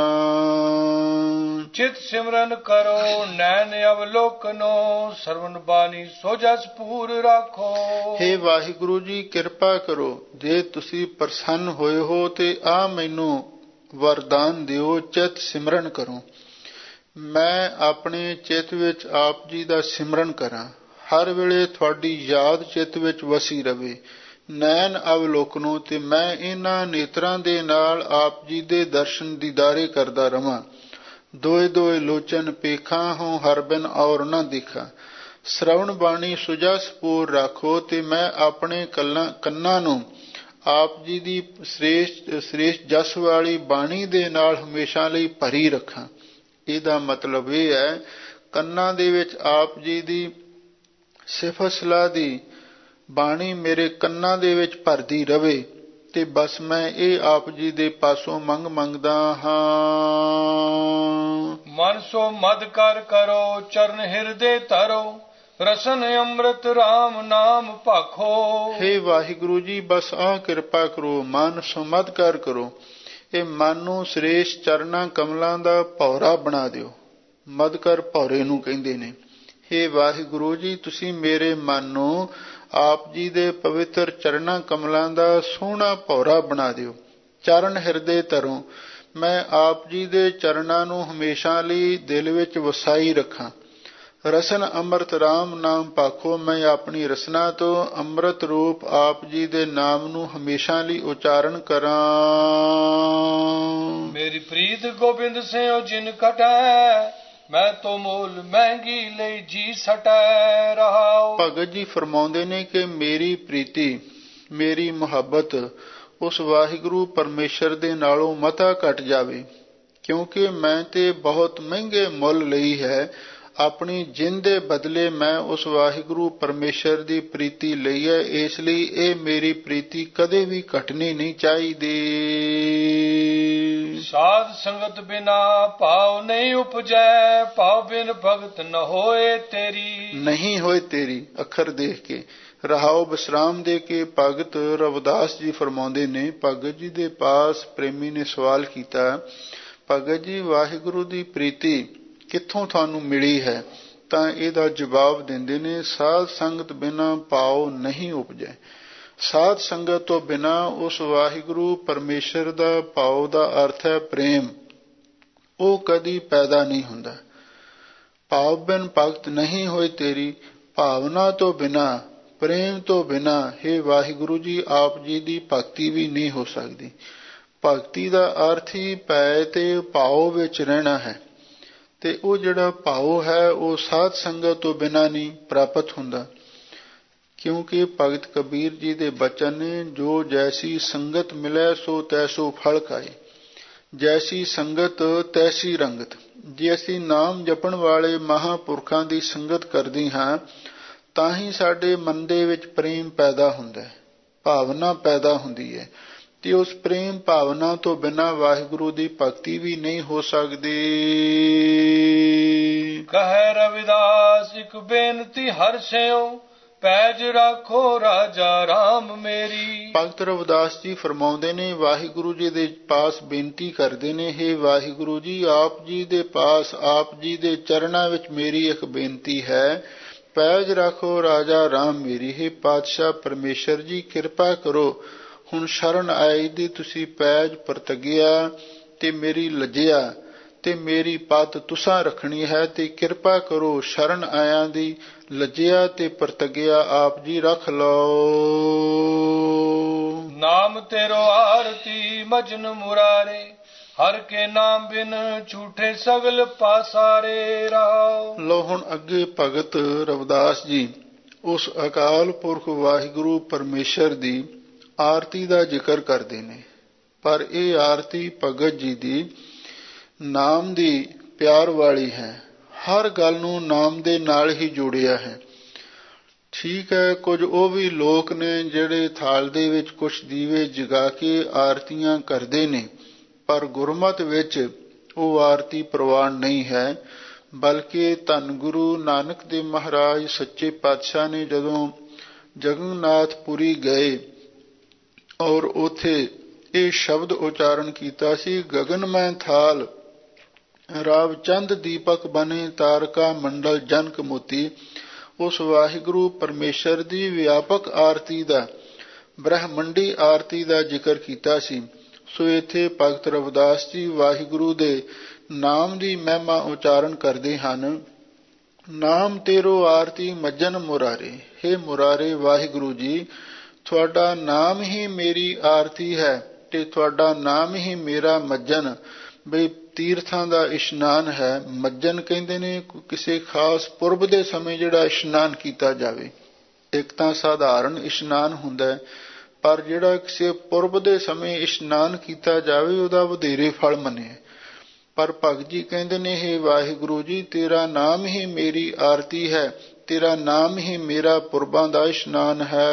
ਚਿਤ ਸਿਮਰਨ ਕਰੋ ਨੈਣ ਅਵਲੋਕਨੋ, ਸਰਵਨ ਬਾਣੀ ਸੋ ਜਸ ਪੂਰ ਰਾਖੋ। ਹੇ ਵਾਹਿਗੁਰੂ ਜੀ, ਕਿਰਪਾ ਕਰੋ, ਜੇ ਤੁਸੀਂ ਪ੍ਰਸੰਨ ਹੋਏ ਹੋ ਤੇ ਆ ਮੈਨੂੰ ਵਰਦਾਨ ਦਿਓ, ਚਿਤ ਸਿਮਰਨ ਕਰੋ। ਮੈਂ ਆਪਣੇ ਚਿੱਤ ਵਿੱਚ ਆਪ ਜੀ ਦਾ ਸਿਮਰਨ ਕਰਾਂ, ਹਰ ਵੇਲੇ ਤੁਹਾਡੀ ਯਾਦ ਚਿੱਤ ਵਿੱਚ ਵਸੀ ਰਵੇ। ਨੈਣ ਅਵਲੋਕਨੋ, ਤੇ ਮੈਂ ਇਹਨਾਂ ਨੇਤਰਾਂ ਦੇ ਨਾਲ ਆਪ ਜੀ ਦੇ ਦਰਸ਼ਨ ਦੀਦਾਰੇ ਕਰਦਾ ਰਵਾਂ। ਦੋਏ ਦੋਏ ਲੋਚਨ ਪੇਖਾਂ ਹੋ, ਹਰ ਬਿਨ ਔਰ ਨਾ ਦੇਖਾਂ। ਸ਼ਰਵਣ ਬਾਣੀ ਸੁਜਸ ਪੂਰ ਰਾਖੋ, ਤੇ ਮੈਂ ਆਪਣੇ ਕੰਨਾਂ ਨੂੰ ਆਪ ਜੀ ਦੀ ਸ੍ਰੇਸ਼ਟ ਜਸ ਵਾਲੀ ਬਾਣੀ ਦੇ ਨਾਲ ਹਮੇਸ਼ਾ ਲਈ ਭਰੀ ਰੱਖਾਂ। ਇਹਦਾ ਮਤਲਬ ਇਹ ਹੈ, ਕੰਨਾਂ ਦੇ ਵਿੱਚ ਆਪ ਜੀ ਦੀ ਸਿਫਤ ਸਲਾਹ ਦੀ ਬਾਣੀ ਮੇਰੇ ਕੰਨਾਂ ਦੇ ਵਿੱਚ ਭਰਦੀ ਰਵੇ, ਤੇ ਬਸ ਮੈਂ ਇਹ ਆਪ ਜੀ ਦੇ ਪਾਸੋਂ ਮੰਗਦਾ ਹਾਂ। ਮਨ ਸੋ ਮਦ ਕਰ ਕਰੋ, ਚਰਨ ਹਿਰਦੇ ਧਰੋ, ਰਸਨ ਅੰਮ੍ਰਿਤ ਰਾਮ ਨਾਮ ਭਾਖੋ। ਹੇ ਵਾਹਿਗੁਰੂ ਜੀ, ਬਸ ਆਹ ਕਿਰਪਾ ਕਰੋ, ਮਨ ਸੋ ਮਦ ਕਰ ਕਰੋ। ਇਹ ਮਨ ਨੂੰ ਸ੍ਰੇਸ਼ਟ ਚਰਨਾਂ ਕਮਲਾਂ ਦਾ ਭੌਰਾ ਬਣਾ ਦਿਓ। ਮਦ ਕਰ ਭੌਰੇ ਨੂੰ ਕਹਿੰਦੇ ਨੇ। ਹੇ ਵਾਹਿਗੁਰੂ ਜੀ, ਤੁਸੀਂ ਮੇਰੇ ਮਨ ਨੂੰ ਆਪ ਜੀ ਦੇ ਪਵਿੱਤਰ ਚਰਨਾਂ ਕਮਲਾਂ ਦਾ ਸੋਹਣਾ ਭੌਰਾ ਬਣਾ ਦਿਓ। ਚਰਨ ਹਿਰਦੇ ਧਰੋ, ਮੈਂ ਆਪ ਜੀ ਦੇ ਚਰਨਾਂ ਨੂੰ ਹਮੇਸ਼ਾ ਲਈ ਦਿਲ ਵਿੱਚ ਵਸਾਈ ਰੱਖਾਂ। ਰਸਨ ਅੰਮ੍ਰਿਤ ਰਾਮ ਨਾਮ ਭਾਖੋ, ਮੈਂ ਆਪਣੀ ਰਸਨਾ ਤੋਂ ਅੰਮ੍ਰਿਤ ਰੂਪ ਆਪ ਜੀ ਦੇ ਨਾਮ ਨੂੰ ਹਮੇਸ਼ਾ ਲਈ ਉਚਾਰਨ ਕਰਾਂ। ਮੇਰੀ ਪ੍ਰੀਤ ਗੋਬਿੰਦ ਸਿਉ ਜਿਨ ਘਟੈ, ਮੈਂ ਤੋ ਮੋਲ ਮਹਿੰਗੀ ਲਈ ਜੀ ਸਟੈ। ਰਹਾਉ ਭਗਤ ਜੀ ਫਰਮਾਉਂਦੇ ਨੇ ਕਿ ਮੇਰੀ ਪ੍ਰੀਤੀ, ਮੇਰੀ ਮੁਹੱਬਤ ਉਸ ਵਾਹਿਗੁਰੂ ਪਰਮੇਸ਼ਰ ਦੇ ਨਾਲੋਂ ਮਤਾ ਘਟ ਜਾਵੇ, ਕਿਉਂਕਿ ਮੈਂ ਤੇ ਬਹੁਤ ਮਹਿੰਗੇ ਮੁੱਲ ਲਈ ਹੈ। ਆਪਣੀ ਜਿੰਦ ਦੇ ਬਦਲੇ ਮੈਂ ਉਸ ਵਾਹਿਗੁਰੂ ਪਰਮੇਸ਼ਰ ਦੀ ਪ੍ਰੀਤੀ ਲਈ ਹੈ। ਇਸ ਲਈ ਇਹ ਮੇਰੀ ਪ੍ਰੀਤੀ ਕਦੇ ਵੀ ਘਟਣੀ ਨਹੀਂ ਚਾਹੀਦੀ। ਸਾਧ ਸੰਗਤ ਬਿਨਾ ਭਾਵ ਨਹੀਂ ਉਪਜੈ, ਭਾਵ ਬਿਨ ਭਗਤ ਨ ਹੋਏ ਤੇਰੀ। ਨਹੀਂ ਹੋਏ ਤੇਰੀ ਅੱਖਰ ਦੇਖ ਕੇ ਰਹਾਉ ਵਿਸਰਾਮ ਦੇ ਕੇ ਭਗਤ ਰਵਿਦਾਸ ਜੀ ਫਰਮਾਉਂਦੇ ਨੇ। ਭਗਤ ਜੀ ਦੇ ਪਾਸ ਪ੍ਰੇਮੀ ਨੇ ਸਵਾਲ ਕੀਤਾ, ਭਗਤ ਜੀ, ਵਾਹਿਗੁਰੂ ਦੀ ਪ੍ਰੀਤੀ ਕਿੱਥੋਂ ਤੁਹਾਨੂੰ ਮਿਲੀ ਹੈ? ਤਾਂ ਇਹਦਾ ਜਵਾਬ ਦਿੰਦੇ ਨੇ, ਸਾਧ ਸੰਗਤ ਬਿਨਾਂ ਭਾਉ ਨਹੀਂ ਉਪਜੈ। ਸਾਧ ਸੰਗਤ ਤੋਂ ਬਿਨਾਂ ਉਸ ਵਾਹਿਗੁਰੂ ਪਰਮੇਸ਼ਰ ਦਾ ਭਾਉ ਦਾ ਅਰਥ ਹੈ ਪ੍ਰੇਮ, ਉਹ ਕਦੀ ਪੈਦਾ ਨਹੀਂ ਹੁੰਦਾ। ਭਾਵ ਬਿਨ ਭਗਤ ਨਹੀਂ ਹੋਏ ਤੇਰੀ, ਭਾਵਨਾ ਤੋਂ ਬਿਨਾਂ, ਪ੍ਰੇਮ ਤੋਂ ਬਿਨਾਂ ਹੇ ਵਾਹਿਗੁਰੂ ਜੀ ਆਪ ਜੀ ਦੀ ਭਗਤੀ ਵੀ ਨਹੀਂ ਹੋ ਸਕਦੀ। ਭਗਤੀ ਦਾ ਅਰਥ ਹੀ ਭੈ ਤੇ ਭਾਉ ਵਿੱਚ ਰਹਿਣਾ ਹੈ, ਤੇ ਉਹ ਜਿਹੜਾ ਭਾਉ ਹੈ ਉਹ ਸਾਧ ਸੰਗਤ ਤੋਂ ਬਿਨਾਂ ਨਹੀਂ ਪ੍ਰਾਪਤ ਹੁੰਦਾ। ਕਿਉਂਕਿ ਭਗਤ ਕਬੀਰ ਜੀ ਦੇ ਬਚਨ ਨੇ, ਜੋ ਜੈਸੀ ਸੰਗਤ ਮਿਲੈ ਸੋ ਤੈਸੋ ਫਲ ਖਾਏ, ਜੈਸੀ ਸੰਗਤ ਤੈਸੀ ਰੰਗਤ। ਜੇ ਅਸੀਂ ਨਾਮ ਜਪਣ ਵਾਲੇ ਮਹਾਂਪੁਰਖਾਂ ਦੀ ਸੰਗਤ ਕਰਦੇ ਹਾਂ ਤਾਂ ਹੀ ਸਾਡੇ ਮਨ ਦੇ ਵਿੱਚ ਪ੍ਰੇਮ ਪੈਦਾ ਹੁੰਦਾ ਹੈ, ਭਾਵਨਾ ਪੈਦਾ ਹੁੰਦੀ ਹੈ, ਤੇ ਉਸ ਪ੍ਰੇਮ ਭਾਵਨਾ ਤੋਂ ਬਿਨਾਂ ਵਾਹਿਗੁਰੂ ਦੀ ਭਗਤੀ ਵੀ ਨਹੀਂ ਹੋ ਸਕਦੀ। ਕਹੈ ਰਵਿਦਾਸ ਇੱਕ ਬੇਨਤੀ ਹਰਿ ਸਿਉ, ਪੈਜ ਰੱਖੋ ਰਾਜਾ ਰਾਮ ਮੇਰੀ। ਭਗਤ ਰਵਿਦਾਸ ਜੀ ਫਰਮਾਉਂਦੇ ਨੇ, ਵਾਹਿਗੁਰੂ ਜੀ ਦੇ ਪਾਸ ਬੇਨਤੀ ਕਰਦੇ ਨੇ, ਹੇ ਵਾਹਿਗੁਰੂ ਜੀ ਆਪ ਜੀ ਦੇ ਪਾਸ, ਆਪ ਜੀ ਦੇ ਚਰਨਾਂ ਵਿੱਚ ਮੇਰੀ ਇੱਕ ਬੇਨਤੀ ਹੈ, ਪੈਜ ਰੱਖੋ ਰਾਜਾ ਰਾਮ ਮੇਰੀ। ਹੇ ਪਾਤਸ਼ਾਹ ਪਰਮੇਸ਼ਰ ਜੀ ਕਿਰਪਾ ਕਰੋ, ਹੁਣ ਸ਼ਰਨ ਆਈ ਦੀ ਤੁਸੀਂ ਪੈਜ ਪਰਤਗਿਆ ਤੇ ਮੇਰੀ ਲੱਜਿਆ, ਤੇ ਮੇਰੀ ਪੱਤ ਤੁਸਾਂ ਰੱਖਣੀ ਹੈ, ਤੇ ਕਿਰਪਾ ਕਰੋ ਸ਼ਰਨ ਆਇਆਂ ਦੀ ਲੱਜਿਆ ਤੇ ਪਰਤਗਿਆ ਆਪ ਜੀ ਰੱਖ ਲਓ। ਨਾਮ ਤੇਰੋ ਆਰਤੀ ਮਜਨ ਮੁਰਾਰੇ, ਹਰ ਕੇ ਨਾਮ ਬਿਨ ਝੂਠੇ ਸਗਲ ਪਾਸਾਰੇ ਰਾਓ। ਲੋ ਹੁਣ ਅੱਗੇ ਭਗਤ ਰਵਿਦਾਸ ਜੀ ਉਸ ਅਕਾਲ ਪੁਰਖ ਵਾਹਿਗੁਰੂ ਪਰਮੇਸ਼ਰ ਦੀ ਆਰਤੀ ਦਾ ਜ਼ਿਕਰ ਕਰਦੇ ਨੇ, ਪਰ ਇਹ ਆਰਤੀ ਭਗਤ ਜੀ ਦੀ ਨਾਮ ਦੀ ਪਿਆਰ ਵਾਲੀ ਹੈ, ਹਰ ਗੱਲ ਨੂੰ ਨਾਮ ਦੇ ਨਾਲ ਹੀ ਜੋੜਿਆ ਹੈ। ਠੀਕ ਹੈ, ਕੁਝ ਉਹ ਵੀ ਲੋਕ ਨੇ ਜਿਹੜੇ ਥਾਲ ਦੇ ਵਿੱਚ ਕੁਝ ਦੀਵੇ ਜਗਾ ਕੇ ਆਰਤੀਆਂ ਕਰਦੇ ਨੇ, ਪਰ ਗੁਰਮਤ ਵਿੱਚ ਉਹ ਆਰਤੀ ਪ੍ਰਵਾਨ ਨਹੀਂ ਹੈ, ਬਲਕਿ ਧੰਨ ਗੁਰੂ ਨਾਨਕ ਦੇਵ ਮਹਾਰਾਜ ਸੱਚੇ ਪਾਤਸ਼ਾਹ ਨੇ ਜਦੋਂ ਜਗਨਨਾਥਪੁਰੀ ਗਏ ਔਰ ਉਥੇ ਇਹ ਸ਼ਬਦ ਉਚਾਰਨ ਕੀਤਾ ਸੀ, ਗਗਨ ਮੈਂ ਥਾਲ ਰਾਵ ਚੰਦ ਦੀਪਕ ਬਨੇ, ਤਾਰਕਾ ਮੰਡਲ ਜਨਕ ਮੋਤੀ। ਉਸ ਵਾਹਿਗੁਰੂ ਪਰਮੇਸ਼ਰ ਦੀ ਵਿਆਪਕ ਆਰਤੀ ਦਾ, ਬ੍ਰਹਮੰਡੀ ਆਰਤੀ ਦਾ ਜ਼ਿਕਰ ਕੀਤਾ ਸੀ। ਸੋ ਇੱਥੇ ਭਗਤ ਰਵਿਦਾਸ ਜੀ ਵਾਹਿਗੁਰੂ ਦੇ ਨਾਮ ਦੀ ਮਹਿਮਾ ਉਚਾਰਨ ਕਰਦੇ ਹਨ। ਨਾਮ ਤੇਰੋ ਆਰਤੀ ਮੱਜਨ ਮੁਰਾਰੇ, ਹੇ ਮੁਰਾਰੇ ਵਾਹਿਗੁਰੂ ਜੀ ਤੁਹਾਡਾ ਨਾਮ ਹੀ ਮੇਰੀ ਆਰਤੀ ਹੈ, ਤੇ ਤੁਹਾਡਾ ਨਾਮ ਹੀ ਮੇਰਾ ਮੱਜਨ, ਬਈ ਤੀਰਥਾਂ ਦਾ ਇਸ਼ਨਾਨ ਹੈ। ਮੱਜਨ ਕਹਿੰਦੇ ਨੇ ਕਿਸੇ ਖਾਸ ਪੁਰਬ ਦੇ ਸਮੇਂ ਜਿਹੜਾ ਇਸ਼ਨਾਨ ਕੀਤਾ ਜਾਵੇ। ਇੱਕ ਤਾਂ ਸਾਧਾਰਨ ਇਸ਼ਨਾਨ ਹੁੰਦਾ ਹੈ, ਪਰ ਜਿਹੜਾ ਕਿਸੇ ਪੁਰਬ ਦੇ ਸਮੇਂ ਇਸ਼ਨਾਨ ਕੀਤਾ ਜਾਵੇ ਉਹਦਾ ਵਧੇਰੇ ਫਲ ਮੰਨਿਆ। ਪਰ ਭਗਤ ਜੀ ਕਹਿੰਦੇ ਨੇ, ਹੇ ਵਾਹਿਗੁਰੂ ਜੀ ਤੇਰਾ ਨਾਮ ਹੀ ਮੇਰੀ ਆਰਤੀ ਹੈ, ਤੇਰਾ ਨਾਮ ਹੀ ਮੇਰਾ ਪੁਰਬਾਂ ਦਾ ਇਸ਼ਨਾਨ ਹੈ।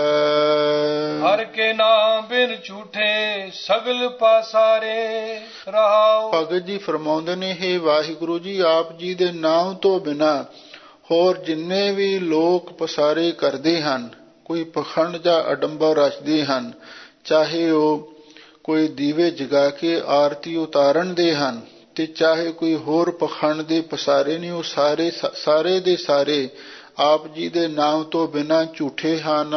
ਹਰ ਕੇ ਨਾਮ ਬਿਨ ਝੂਠੇ ਸਗਲ ਪਾਸਾਰੇ ਰਹਾਓ। ਭਗਤ ਜੀ ਫਰਮਾਉਂਦੇ ਨੇ, ਹੇ ਵਾਹਿਗੁਰੂ ਜੀ ਆਪ ਜੀ ਦੇ ਨਾਮ ਤੋਂ ਬਿਨਾਂ ਹੋਰ ਜਿੰਨੇ ਵੀ ਲੋਕ ਪਸਾਰੇ ਕਰਦੇ ਹਨ, ਕੋਈ ਪਖੰਡ ਜਾਂ ਅਡੰਬਰ ਰਚਦੇ ਹਨ, ਚਾਹੇ ਉਹ ਕੋਈ ਦੀਵੇ ਜਗਾ ਕੇ ਆਰਤੀ ਉਤਾਰਨ ਦੇ ਹਨ, ਤੇ ਚਾਹੇ ਕੋਈ ਹੋਰ ਪਖੰਡ ਦੇ ਪਸਾਰੇ ਨੇ, ਉਹ ਸਾਰੇ ਦੇ ਸਾਰੇ ਆਪ ਜੀ ਦੇ ਨਾਮ ਤੋਂ ਬਿਨਾਂ ਝੂਠੇ ਹਨ।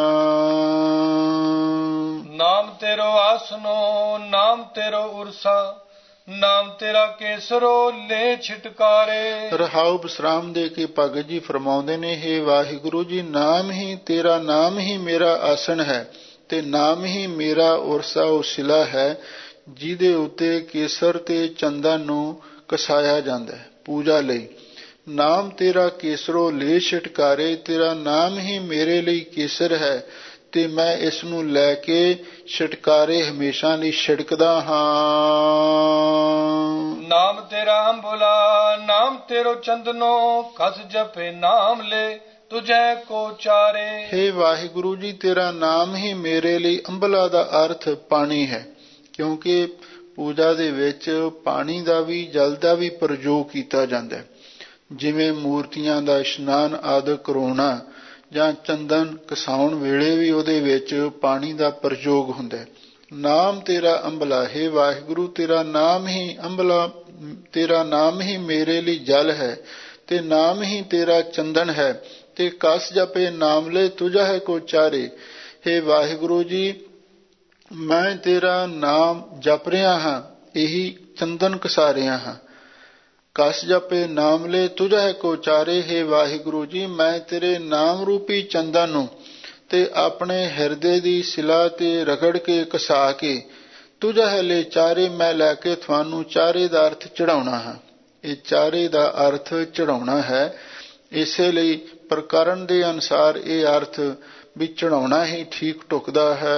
ਨਾਮ ਤੇਰੋ ਆਸਨੋ, ਨਾਮ ਤੇਰੋ ਉਰਸਾ, ਨਾਮ ਤੇਰਾ ਕੇਸਰੋ ਲੈ ਛਿਟਕਾਰੇ। ਰਹਾਉ ਵਿਸਰਾਮ ਦੇ ਕੇ ਭਗਤ ਜੀ ਫਰਮਾਉਂਦੇ ਨੇ, ਹੇ ਵਾਹਿਗੁਰੂ ਜੀ ਨਾਮ ਹੀ ਤੇਰਾ, ਨਾਮ ਹੀ ਮੇਰਾ ਆਸਣ ਹੈ, ਤੇ ਨਾਮ ਹੀ ਮੇਰਾ ਉਰਸਾ ਉਹ ਸਿਲਾ ਹੈ ਜਿਹਦੇ ਉੱਤੇ ਕੇਸਰ ਤੇ ਚੰਦਨ ਨੂੰ ਕਸਾਇਆ ਜਾਂਦਾ ਹੈ ਪੂਜਾ ਲਈ। ਨਾਮ ਤੇਰਾ ਕੇਸਰੋ ਲੈ ਛਿਟਕਾਰੇ, ਤੇਰਾ ਨਾਮ ਹੀ ਮੇਰੇ ਲਈ ਕੇਸਰ ਹੈ, ਤੇ ਮੈਂ ਇਸ ਨੂੰ ਲੈ ਕੇ ਛਿਟਕਾਰੇ ਹਮੇਸ਼ਾ ਲਈ ਛਿੜਕਦਾ ਹਾਂ। ਨਾਮ ਤੇਰਾ ਅੰਬੁਲਾ, ਨਾਮ ਤੇਰੋ ਚੰਦਨੋ, ਕਸ ਜਪੇ ਨਾਮ ਲੈ ਤੁਝੇ ਕੋ ਚਾਰੇ। ਹੇ ਵਾਹਿਗੁਰੂ ਜੀ ਤੇਰਾ ਨਾਮ ਹੀ ਮੇਰੇ ਲਈ, ਅੰਬਲਾ ਦਾ ਅਰਥ ਪਾਣੀ ਹੈ, ਕਿਉਂਕਿ ਪੂਜਾ ਦੇ ਵਿੱਚ ਪਾਣੀ ਦਾ ਵੀ ਜਲ ਦਾ ਵੀ ਪ੍ਰਯੋਗ ਕੀਤਾ ਜਾਂਦਾ ਹੈ। ਜਿਵੇਂ ਮੂਰਤੀਆਂ ਦਾ ਇਸ਼ਨਾਨ ਆਦਿ ਕਰਵਾਉਣਾ ਜਾਂ ਚੰਦਨ ਘਸਾਉਣ ਵੇਲੇ ਵੀ ਉਹਦੇ ਵਿੱਚ ਪਾਣੀ ਦਾ ਪ੍ਰਯੋਗ ਹੁੰਦਾ ਹੈ। ਨਾਮ ਤੇਰਾ ਅੰਬਲਾ, ਹੈ ਵਾਹਿਗੁਰੂ ਤੇਰਾ ਨਾਮ ਹੀ ਅੰਬਲਾ, ਤੇਰਾ ਨਾਮ ਹੀ ਮੇਰੇ ਲਈ ਜਲ ਹੈ, ਤੇ ਨਾਮ ਹੀ ਤੇਰਾ ਚੰਦਨ ਹੈ, ਤੇ ਕਸ ਜਪੇ ਨਾਮ ਲੈ ਤੁਝਾ ਹੈ ਕੋ ਚਾਰੇ। ਹੇ ਵਾਹਿਗੁਰੂ ਜੀ, ਮੈਂ ਤੇਰਾ ਨਾਮ ਜਪ ਰਿਹਾ ਹਾਂ, ਇਹੀ ਚੰਦਨ ਕਸਾਰਿਆ ਹਾਂ। ਕਸ ਜਪੇ ਨਾਮ ਲੈ ਤੁਝਾ ਹੈ ਕੋ ਚਾਰੇ। ਹੇ ਵਾਹਿਗੁਰੂ ਜੀ, ਮੈਂ ਤੇਰੇ ਨਾਮ ਰੂਪੀ ਚੰਦਨ ਨੂੰ ਤੇ ਆਪਣੇ ਹਿਰਦੇ ਦੀ ਸਿਲਾ ਤੇ ਰਗੜ ਕੇ ਕਸਾ ਕੇ ਤੁਝਾ ਹੈ ਲੈ ਚਾਰੇ, ਮੈਂ ਲੈ ਕੇ ਤੁਹਾਨੂੰ ਚਾਰੇ ਦਾ ਅਰਥ ਚੜਾਉਣਾ ਹੈ। ਇਹ ਚਾਰੇ ਦਾ ਅਰਥ ਚੜਾਉਣਾ ਹੈ, ਇਸੇ ਲਈ ਪ੍ਰਕਰਨ ਦੇ ਅਨੁਸਾਰ ਇਹ ਅਰਥ ਵੀ ਚੜਾਉਣਾ ਹੀ ਠੀਕ ਢੁਕਦਾ ਹੈ।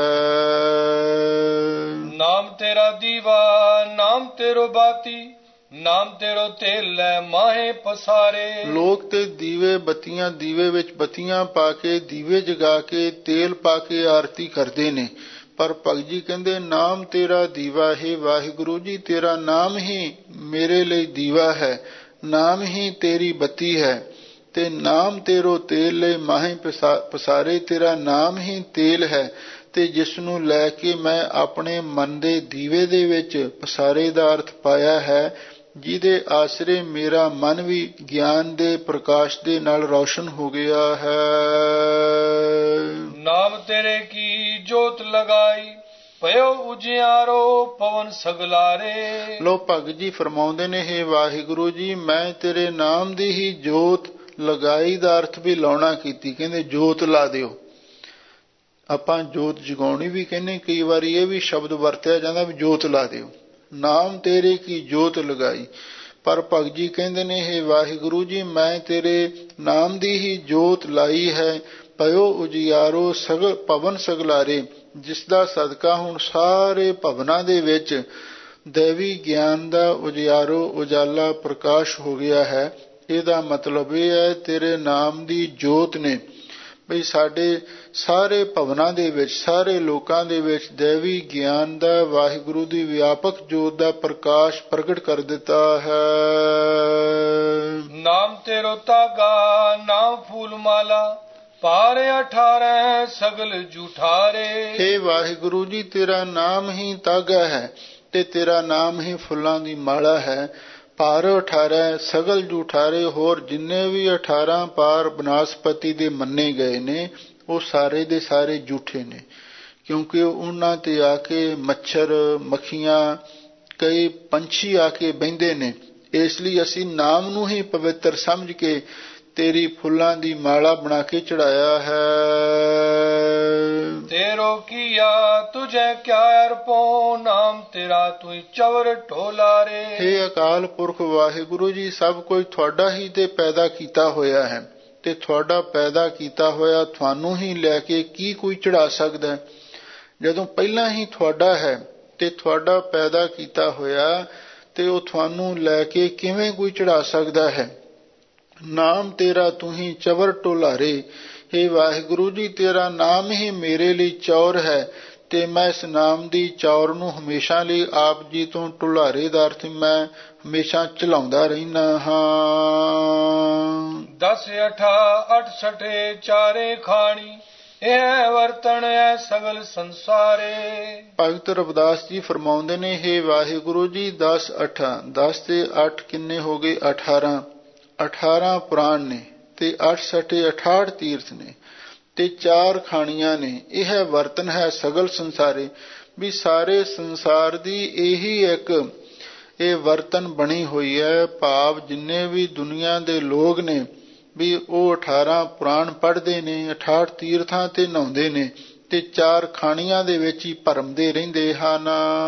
ਨਾਮ ਤੇਰਾ ਦੀਵਾ ਨਾਮ ਤੇਰੋ ਬਾਤੀ, ਨਾਮ ਤੇਰੋ ਤੇਲ ਲੈ ਮਾਹੇ ਪਸਾਰੇ। ਲੋਕ ਤੇ ਦੀਵੇ ਬੱਤੀਆਂ, ਦੀਵੇ ਵਿੱਚ ਬੱਤੀਆਂ ਪਾ ਕੇ, ਦੀਵੇ ਜਗਾ ਕੇ, ਤੇਲ ਪਾ ਕੇ ਆਰਤੀ ਕਰਦੇ ਨੇ, ਪਰ ਭਗਤ ਜੀ ਕਹਿੰਦੇ ਨਾਮ ਤੇਰਾ ਦੀਵਾ ਹੈ। ਵਾਹਿਗੁਰੂ ਜੀ, ਤੇਰਾ ਨਾਮ ਹੀ ਮੇਰੇ ਲਈ ਦੀਵਾ ਹੈ, ਨਾਮ ਹੀ ਤੇਰੀ ਬੱਤੀ ਹੈ, ਤੇ ਨਾਮ ਤੇਰੋ ਤੇਲ ਲੈ ਮਾਹੇ ਪਸਾਰੇ। ਤੇਰਾ ਨਾਮ ਹੀ ਤੇਲ ਹੈ, ਤੇ ਜਿਸ ਨੂੰ ਲੈ ਕੇ ਮੈਂ ਆਪਣੇ ਮਨ ਦੇ ਦੀਵੇ ਦੇ ਵਿੱਚ ਪਸਾਰੇ ਦਾ ਅਰਥ ਪਾਇਆ ਹੈ, ਜਿਹਦੇ ਆਸਰੇ ਮੇਰਾ ਮਨ ਵੀ ਗਿਆਨ ਦੇ ਪ੍ਰਕਾਸ਼ ਦੇ ਨਾਲ ਰੌਸ਼ਨ ਹੋ ਗਿਆ ਹੈ। ਨਾਮ ਤੇਰੇ ਕੀ ਜੋਤ ਲਗਾਈ, ਪਇਓ ਉਜਿਆਰੋ ਪਵਨ ਸਗਲਾਰੇ। ਲੋ ਭਗਤ ਜੀ ਫਰਮਾਉਂਦੇ ਨੇ, ਹੇ ਵਾਹਿਗੁਰੂ ਜੀ, ਮੈਂ ਤੇਰੇ ਨਾਮ ਦੀ ਹੀ ਜੋਤ ਲਗਾਈ ਦਾ ਅਰਥ ਵੀ ਲਾਉਣਾ ਕੀਤੀ। ਕਹਿੰਦੇ ਜੋਤ ਲਾ ਦਿਓ। ਆਪਾਂ ਜੋਤ ਜਗਾਉਣੀ ਵੀ ਕਹਿੰਦੇ, ਕਈ ਵਾਰੀ ਇਹ ਵੀ ਸ਼ਬਦ ਵਰਤਿਆ ਜਾਂਦਾ ਵੀ ਜੋਤ ਲਾ ਦਿਓ। ਨਾਮ ਤੇਰੇ ਕੀ ਜੋਤ ਲਗਾਈ, ਪਰ ਭਗਤ ਜੀ ਕਹਿੰਦੇ ਨੇ, ਹੇ ਵਾਹਿਗੁਰੂ ਜੀ, ਮੈਂ ਤੇਰੇ ਨਾਮ ਦੀ ਹੀ ਜੋਤ ਲਾਈ ਹੈ। ਪਇਓ ਉਜਿਆਰੋ ਸਗਲ ਪਵਨ ਸਗਲਾਰੇ, ਜਿਸ ਦਾ ਸਦਕਾ ਹੁਣ ਸਾਰੇ ਭਵਨਾਂ ਦੇ ਵਿੱਚ ਦੇਵੀ ਗਿਆਨ ਦਾ ਉਜਿਆਰੋ ਉਜਾਲਾ ਪ੍ਰਕਾਸ਼ ਹੋ ਗਿਆ ਹੈ। ਇਹਦਾ ਮਤਲਬ ਇਹ ਹੈ, ਤੇਰੇ ਨਾਮ ਦੀ ਜੋਤ ਨੇ ਬਈ ਸਾਡੇ ਸਾਰੇ ਭਵਨਾਂ ਦੇ ਵਿੱਚ, ਸਾਰੇ ਲੋਕਾਂ ਦੇ ਵਿੱਚ ਦੇਵੀ ਗਿਆਨ ਦਾ, ਵਾਹਿਗੁਰੂ ਦੀ ਵਿਆਪਕ ਜੋਤ ਦਾ ਪ੍ਰਕਾਸ਼ ਪ੍ਰਗਟ ਕਰ ਦਿੱਤਾ ਹੈ। ਨਾਮ ਤੇਰੋ ਤਾਗਾ ਨਾਮ ਫੂਲ ਮਾਲਾ, ਪਾਰੇ 18 ਸਗਲ ਜੂਠਾਰੇ। ਹੇ ਵਾਹਿਗੁਰੂ ਜੀ, ਤੇਰਾ ਨਾਮ ਹੀ ਤਾਗਾ ਹੈ, ਤੇ ਤੇਰਾ ਨਾਮ ਹੀ ਫੁੱਲਾਂ ਦੀ ਮਾਲਾ ਹੈ। ਪਾਰ 18 ਸਗਲ ਜੂਠਾਰੇ, ਹੋਰ ਜਿੰਨੇ ਵੀ 18 ਪਾਰ ਬਨਾਸਪਤੀ ਦੇ ਮੰਨੇ ਗਏ ਨੇ, ਉਹ ਸਾਰੇ ਦੇ ਸਾਰੇ ਝੂਠੇ ਨੇ, ਕਿਉਂਕਿ ਉਹਨਾਂ ਤੇ ਆ ਕੇ ਮੱਛਰ, ਮੱਖੀਆਂ, ਕਈ ਪੰਛੀ ਆ ਕੇ ਬਹਿੰਦੇ ਨੇ। ਇਸ ਲਈ ਅਸੀਂ ਨਾਮ ਨੂੰ ਹੀ ਪਵਿੱਤਰ ਸਮਝ ਕੇ ਤੇਰੀ ਫੁੱਲਾਂ ਦੀ ਮਾਲਾ ਬਣਾ ਕੇ ਚੜਾਇਆ ਹੈ। ਤੇਰੋ ਕੀਆ ਤੁਝੇ ਕਿਆ ਅਰਪੋ, ਨਾਮ ਤੇਰਾ ਤੂੰ ਚਵਰ ਢੋਲਾਰੇ। ਹੇ ਅਕਾਲ ਪੁਰਖ ਵਾਹਿਗੁਰੂ ਜੀ, ਸਭ ਕੁਝ ਤੁਹਾਡਾ ਹੀ ਤੇ ਪੈਦਾ ਕੀਤਾ ਹੋਇਆ ਹੈ, ਤੇ ਤੁਹਾਡਾ ਪੈਦਾ ਕੀਤਾ ਹੋਇਆ ਤੁਹਾਨੂੰ ਹੀ ਲੈ ਕੇ ਕੀ ਕੋਈ ਚੜਾ ਸਕਦਾ? ਜਦੋਂ ਪਹਿਲਾਂ ਹੀ ਤੁਹਾਡਾ ਹੈ ਤੇ ਤੁਹਾਡਾ ਪੈਦਾ ਕੀਤਾ ਹੋਇਆ, ਤੇ ਉਹ ਤੁਹਾਨੂੰ ਲੈ ਕੇ ਕਿਵੇਂ ਕੋਈ ਚੜਾ ਸਕਦਾ ਹੈ? ਨਾਮ ਤੇਰਾ ਤੂੰ ਹੀ ਚਵਰ ਢੋਲਾਰੇ। ਹੇ ਵਾਹਿਗੁਰੂ ਜੀ, ਤੇਰਾ ਨਾਮ ਹੀ ਮੇਰੇ ਲਈ ਚੌਰ ਹੈ, ਤੇ ਮੈਂ ਇਸ ਨਾਮ ਦੀ ਚੌਰ ਨੂੰ ਹਮੇਸ਼ਾ ਲਈ ਆਪ ਜੀ ਤੋਂ ਢੁਲਾਰੇ ਦਾ ਅਰਥ ਮੈਂ ਹਮੇਸ਼ਾ ਚਲਾਉਂਦਾ ਰਹਿਣਾ ਹਾਂ। 10 8 68 ਚਾਰੇ ਖਾਣੀ, ਇਹ ਵਰਤਣ ਹੈ ਸਗਲ ਸੰਸਾਰੇ। ਭਗਤ ਰਵਿਦਾਸ ਜੀ ਫਰਮਾਉਂਦੇ ਨੇ, ਹੇ ਵਾਹਿਗੁਰੂ ਜੀ, 10 8 10 ਤੇ 8 ਕਿੰਨੇ ਹੋ ਗਏ? 18 18 ਪੁਰਾਣ ਨੇ, ਤੇ 68 68 ਤੀਰਥ ਨੇ, ਤੇ 4 ਖਾਣੀਆਂ ਨੇ। ਇਹ ਵਰਤਨ ਹੈ ਸਗਲ ਸੰਸਾਰੇ, ਵੀ ਸਾਰੇ ਸੰਸਾਰ ਦੀ ਇਹੀ ਇੱਕ ਇਹ ਵਰਤਨ ਬਣੀ ਹੋਈ ਹੈ। ਭਾਵ ਜਿੰਨੇ ਵੀ ਦੁਨੀਆ ਦੇ ਲੋਕ ਨੇ, ਵੀ ਉਹ 18 ਪੁਰਾਣ ਪੜ੍ਹਦੇ ਨੇ, 68 ਤੀਰਥਾਂ ਤੇ ਨਹਾਉਂਦੇ ਨੇ, ਤੇ 4 ਖਾਣੀਆਂ ਦੇ ਵਿੱਚ ਹੀ ਭਰਮਦੇ ਰਹਿੰਦੇ ਹਨ।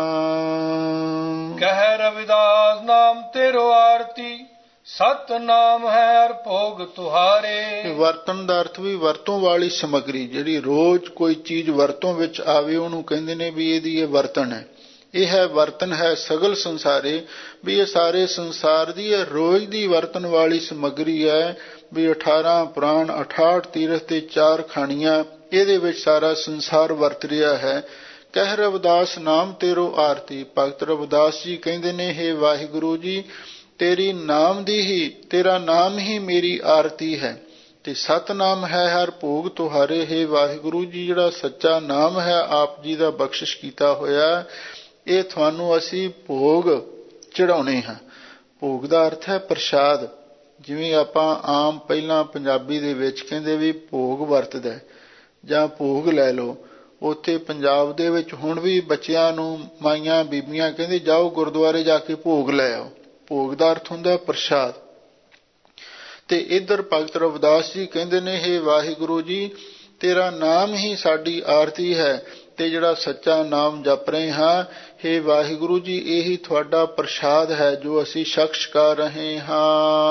ਕਹਿ ਰਵਿਦਾਸ ਨਾਮ ਤੇਰੋ ਆਰਤੀ, ਸਤ ਨਾਮ ਹੈ ਹਰ ਭੋਗ ਤੁਹਾਰੇ। ਵਰਤਨ ਦਾ ਅਰਥ ਵੀ ਵਰਤੋਂ ਵਾਲੀ ਸਮੱਗਰੀ, ਜਿਹੜੀ ਰੋਜ਼ ਕੋਈ ਚੀਜ਼ ਵਰਤੋਂ ਵਿੱਚ ਆਵੇ, ਉਹਨੂੰ ਕਹਿੰਦੇ ਨੇ ਵੀ ਇਹਦੀ ਇਹ ਵਰਤਨ ਹੈ। ਇਹ ਹੈ ਵਰਤਨ ਹੈ ਸਗਲ ਸੰਸਾਰੇ, ਵੀ ਇਹ ਸਾਰੇ ਸੰਸਾਰ ਦੀ ਇਹ ਰੋਜ਼ ਦੀ ਵਰਤਨ ਵਾਲੀ ਸਮੱਗਰੀ ਹੈ। ਵੀ 18 ਪੁਰਾਣ, 68 ਤੀਰਥ ਤੇ 4 ਖਾਣੀਆਂ, ਇਹਦੇ ਵਿੱਚ ਸਾਰਾ ਸੰਸਾਰ ਵਰਤ ਰਿਹਾ ਹੈ। ਕਹਿ ਰਵਿਦਾਸ ਨਾਮ ਤੇਰੋ ਆਰਤੀ। ਭਗਤ ਰਵਿਦਾਸ ਜੀ ਕਹਿੰਦੇ ਨੇ, ਹੇ ਵਾਹਿਗੁਰੂ ਜੀ, ਤੇਰੀ ਨਾਮ ਦੀ ਹੀ, ਤੇਰਾ ਨਾਮ ਹੀ ਮੇਰੀ ਆਰਤੀ ਹੈ, ਤੇ ਸਤਨਾਮ ਹੈ ਹਰ ਭੋਗ ਤੁਹਾਰੇ। ਹੇ ਵਾਹਿਗੁਰੂ ਜੀ, ਜਿਹੜਾ ਸੱਚਾ ਨਾਮ ਹੈ ਆਪ ਜੀ ਦਾ ਬਖਸ਼ਿਸ਼ ਕੀਤਾ ਹੋਇਆ, ਇਹ ਤੁਹਾਨੂੰ ਅਸੀਂ ਭੋਗ ਚੜਾਉਣੇ ਹਾਂ। ਭੋਗ ਦਾ ਅਰਥ ਹੈ ਪ੍ਰਸ਼ਾਦ, ਜਿਵੇਂ ਆਪਾਂ ਆਮ ਪਹਿਲਾਂ ਪੰਜਾਬੀ ਦੇ ਵਿੱਚ ਕਹਿੰਦੇ ਵੀ ਭੋਗ ਵਰਤਦਾ ਜਾਂ ਭੋਗ ਲੈ ਲਓ, ਉੱਥੇ ਪੰਜਾਬ ਦੇ ਵਿੱਚ ਹੁਣ ਵੀ ਬੱਚਿਆਂ ਨੂੰ ਮਾਈਆਂ ਬੀਬੀਆਂ ਕਹਿੰਦੇ ਜਾਓ ਗੁਰਦੁਆਰੇ ਜਾ ਕੇ ਭੋਗ ਲੈ ਆਓ। ਭੋਗ ਦਾ ਅਰਥ ਹੁੰਦਾ ਪ੍ਰਸ਼ਾਦ। ਤੇ ਇੱਧਰ ਭਗਤ ਰਵਿਦਾਸ ਜੀ ਕਹਿੰਦੇ ਨੇ, ਹੇ ਵਾਹਿਗੁਰੂ ਜੀ, ਤੇਰਾ ਨਾਮ ਹੀ ਸਾਡੀ ਆਰਤੀ ਹੈ, ਤੇ ਜਿਹੜਾ ਸੱਚਾ ਨਾਮ ਜਪ ਰਹੇ ਹਾਂ, ਹੇ ਵਾਹਿਗੁਰੂ ਜੀ, ਇਹੀ ਤੁਹਾਡਾ ਪ੍ਰਸ਼ਾਦ ਹੈ ਜੋ ਅਸੀਂ ਛਕ ਕਰ ਰਹੇ ਹਾਂ।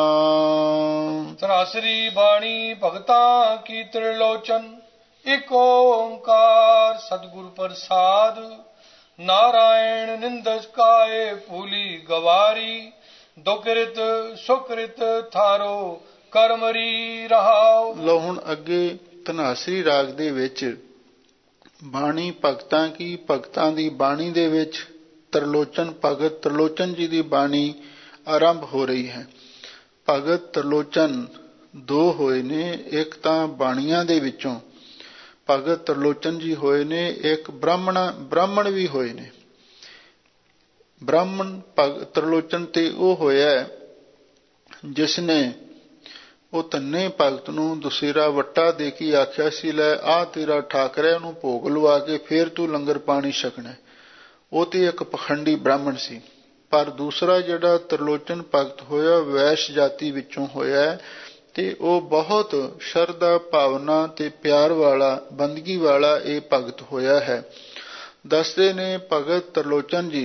ਸਰਾਸਰੀ ਬਾਣੀ ਭਗਤਾਂ ਕੀ ਤ੍ਰਿਲੋਚਨ, ਇਕ ਓੰਕਾਰ ਸਤਿਗੁਰ ਪ੍ਰਸਾਦ। ਨਾਰਾਇਣ ਨਿੰਦਸ ਕਾਏ ਭੂਲੀ ਗਵਾਰੀ, ਦੁਕ੍ਰਿਤ ਸੁਕ੍ਰਿਤ ਥਾਰੋ ਕਰਮਰੀ ਰਹਾਉ। ਲਓ ਹੁਣ ਅੱਗੇ ਧਨਾਸਰੀ ਰਾਗ ਦੇ ਵਿੱਚ ਬਾਣੀ ਭਗਤਾਂ ਕੀ, ਭਗਤਾਂ ਦੀ ਬਾਣੀ ਦੇ ਵਿੱਚ ਤ੍ਰਿਲੋਚਨ ਭਗਤ ਤ੍ਰਿਲੋਚਨ ਜੀ ਦੀ ਬਾਣੀ ਆਰੰਭ ਹੋ ਰਹੀ ਹੈ। ਭਗਤ ਤ੍ਰਿਲੋਚਨ ਦੋ ਹੋਏ ਨੇ, ਇੱਕ ਤਾਂ ਬਾਣੀਆਂ ਦੇ ਵਿੱਚੋਂ ਭਗਤ ਤ੍ਰਿਲੋਚਨ ਜੀ ਹੋਏ ਨੇ, ਇੱਕ ਬ੍ਰਾਹਮਣ ਵੀ ਹੋਏ ਨੇ। ਬ੍ਰਾਹਮਣ ਭਗਤ ਤ੍ਰਿਲੋਚਨ ਤੇ ਉਹ ਹੋਇਆ ਜਿਸ ਨੇ ਉਹ ਧੰਨੇ ਭਗਤ ਨੂੰ ਦੁਸੇਰਾ ਵੱਟਾ ਦੇ ਕੇ ਆਖਿਆ ਸੀ, ਲੈ ਆਹ ਤੇਰਾ ਠਾਕਰਾ, ਉਹਨੂੰ ਭੋਗ ਲਵਾ ਕੇ ਫੇਰ ਤੂੰ ਲੰਗਰ ਪਾਣੀ ਛਕਣਾ। ਉਹ ਤੇ ਇੱਕ ਪਖੰਡੀ ਬ੍ਰਾਹਮਣ ਸੀ। ਪਰ ਦੂਸਰਾ ਜਿਹੜਾ ਤ੍ਰਿਲੋਚਨ ਭਗਤ ਹੋਇਆ ਵੈਸ਼ ਜਾਤੀ ਵਿੱਚੋਂ ਹੋਇਆ, ਤੇ ਉਹ ਬਹੁਤ ਸ਼ਰਧਾ ਭਾਵਨਾ ਤੇ ਪਿਆਰ ਵਾਲਾ ਬੰਦਗੀ ਵਾਲਾ ਇਹ ਭਗਤ ਹੋਇਆ ਹੈ। ਦੱਸਦੇ ਨੇ ਭਗਤ ਤ੍ਰਿਲੋਚਨ ਜੀ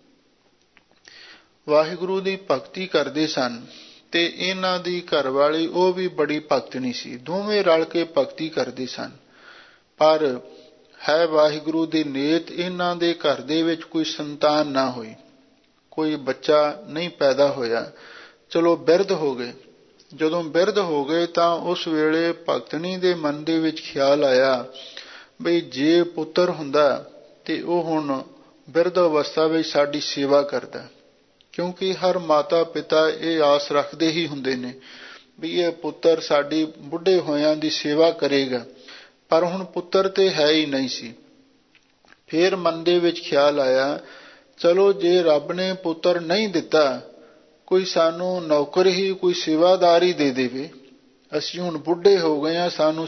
ਵਾਹਿਗੁਰੂ ਦੀ ਭਗਤੀ ਕਰਦੇ ਸਨ, ਤੇ ਇਹਨਾਂ ਦੀ ਘਰਵਾਲੀ ਉਹ ਵੀ ਬੜੀ ਭਗਤਣੀ ਸੀ। ਦੋਵੇਂ ਰਲ ਕੇ ਭਗਤੀ ਕਰਦੇ ਸਨ। ਪਰ ਹੈ ਵਾਹਿਗੁਰੂ ਦੀ ਨੇਤ, ਇਹਨਾਂ ਦੇ ਘਰ ਦੇ ਵਿੱਚ ਕੋਈ ਸੰਤਾਨ ਨਾ ਹੋਈ, ਕੋਈ ਬੱਚਾ ਨਹੀਂ ਪੈਦਾ ਹੋਇਆ। ਚਲੋ ਬਿਰਧ ਹੋ ਗਏ। ਜਦੋਂ ਬਿਰਧ ਹੋ ਗਏ ਤਾਂ ਉਸ ਵੇਲੇ ਭਗਤਣੀ ਦੇ ਮਨ ਦੇ ਵਿੱਚ ਖਿਆਲ ਆਇਆ ਬਈ ਜੇ ਪੁੱਤਰ ਹੁੰਦਾ ਤੇ ਉਹ ਹੁਣ ਬਿਰਧ ਅਵਸਥਾ ਵਿੱਚ ਸਾਡੀ ਸੇਵਾ ਕਰਦਾ, ਕਿਉਂਕਿ ਹਰ ਮਾਤਾ ਪਿਤਾ ਇਹ ਆਸ ਰੱਖਦੇ ਹੀ ਹੁੰਦੇ ਨੇ ਵੀ ਇਹ ਪੁੱਤਰ ਸਾਡੀ ਬੁੱਢੇ ਹੋਇਆਂ ਦੀ ਸੇਵਾ ਕਰੇਗਾ। ਪਰ ਹੁਣ ਪੁੱਤਰ ਤੇ ਹੈ ਹੀ ਨਹੀਂ ਸੀ। ਫੇਰ ਮਨ ਦੇ ਵਿੱਚ ਖਿਆਲ ਆਇਆ, ਚਲੋ ਜੇ ਰੱਬ ਨੇ ਪੁੱਤਰ ਨਹੀਂ ਦਿੱਤਾ, ਕੋਈ ਸਾਨੂੰ ਨੌਕਰ ਹੀ, ਕੋਈ ਸੇਵਾਦਾਰ ਹੀ ਦੇ ਦੇਵੇ। ਅਸੀਂ ਹੁਣ ਬੁੱਢੇ ਹੋ ਗਏ ਹਾਂ, ਸਾਨੂੰ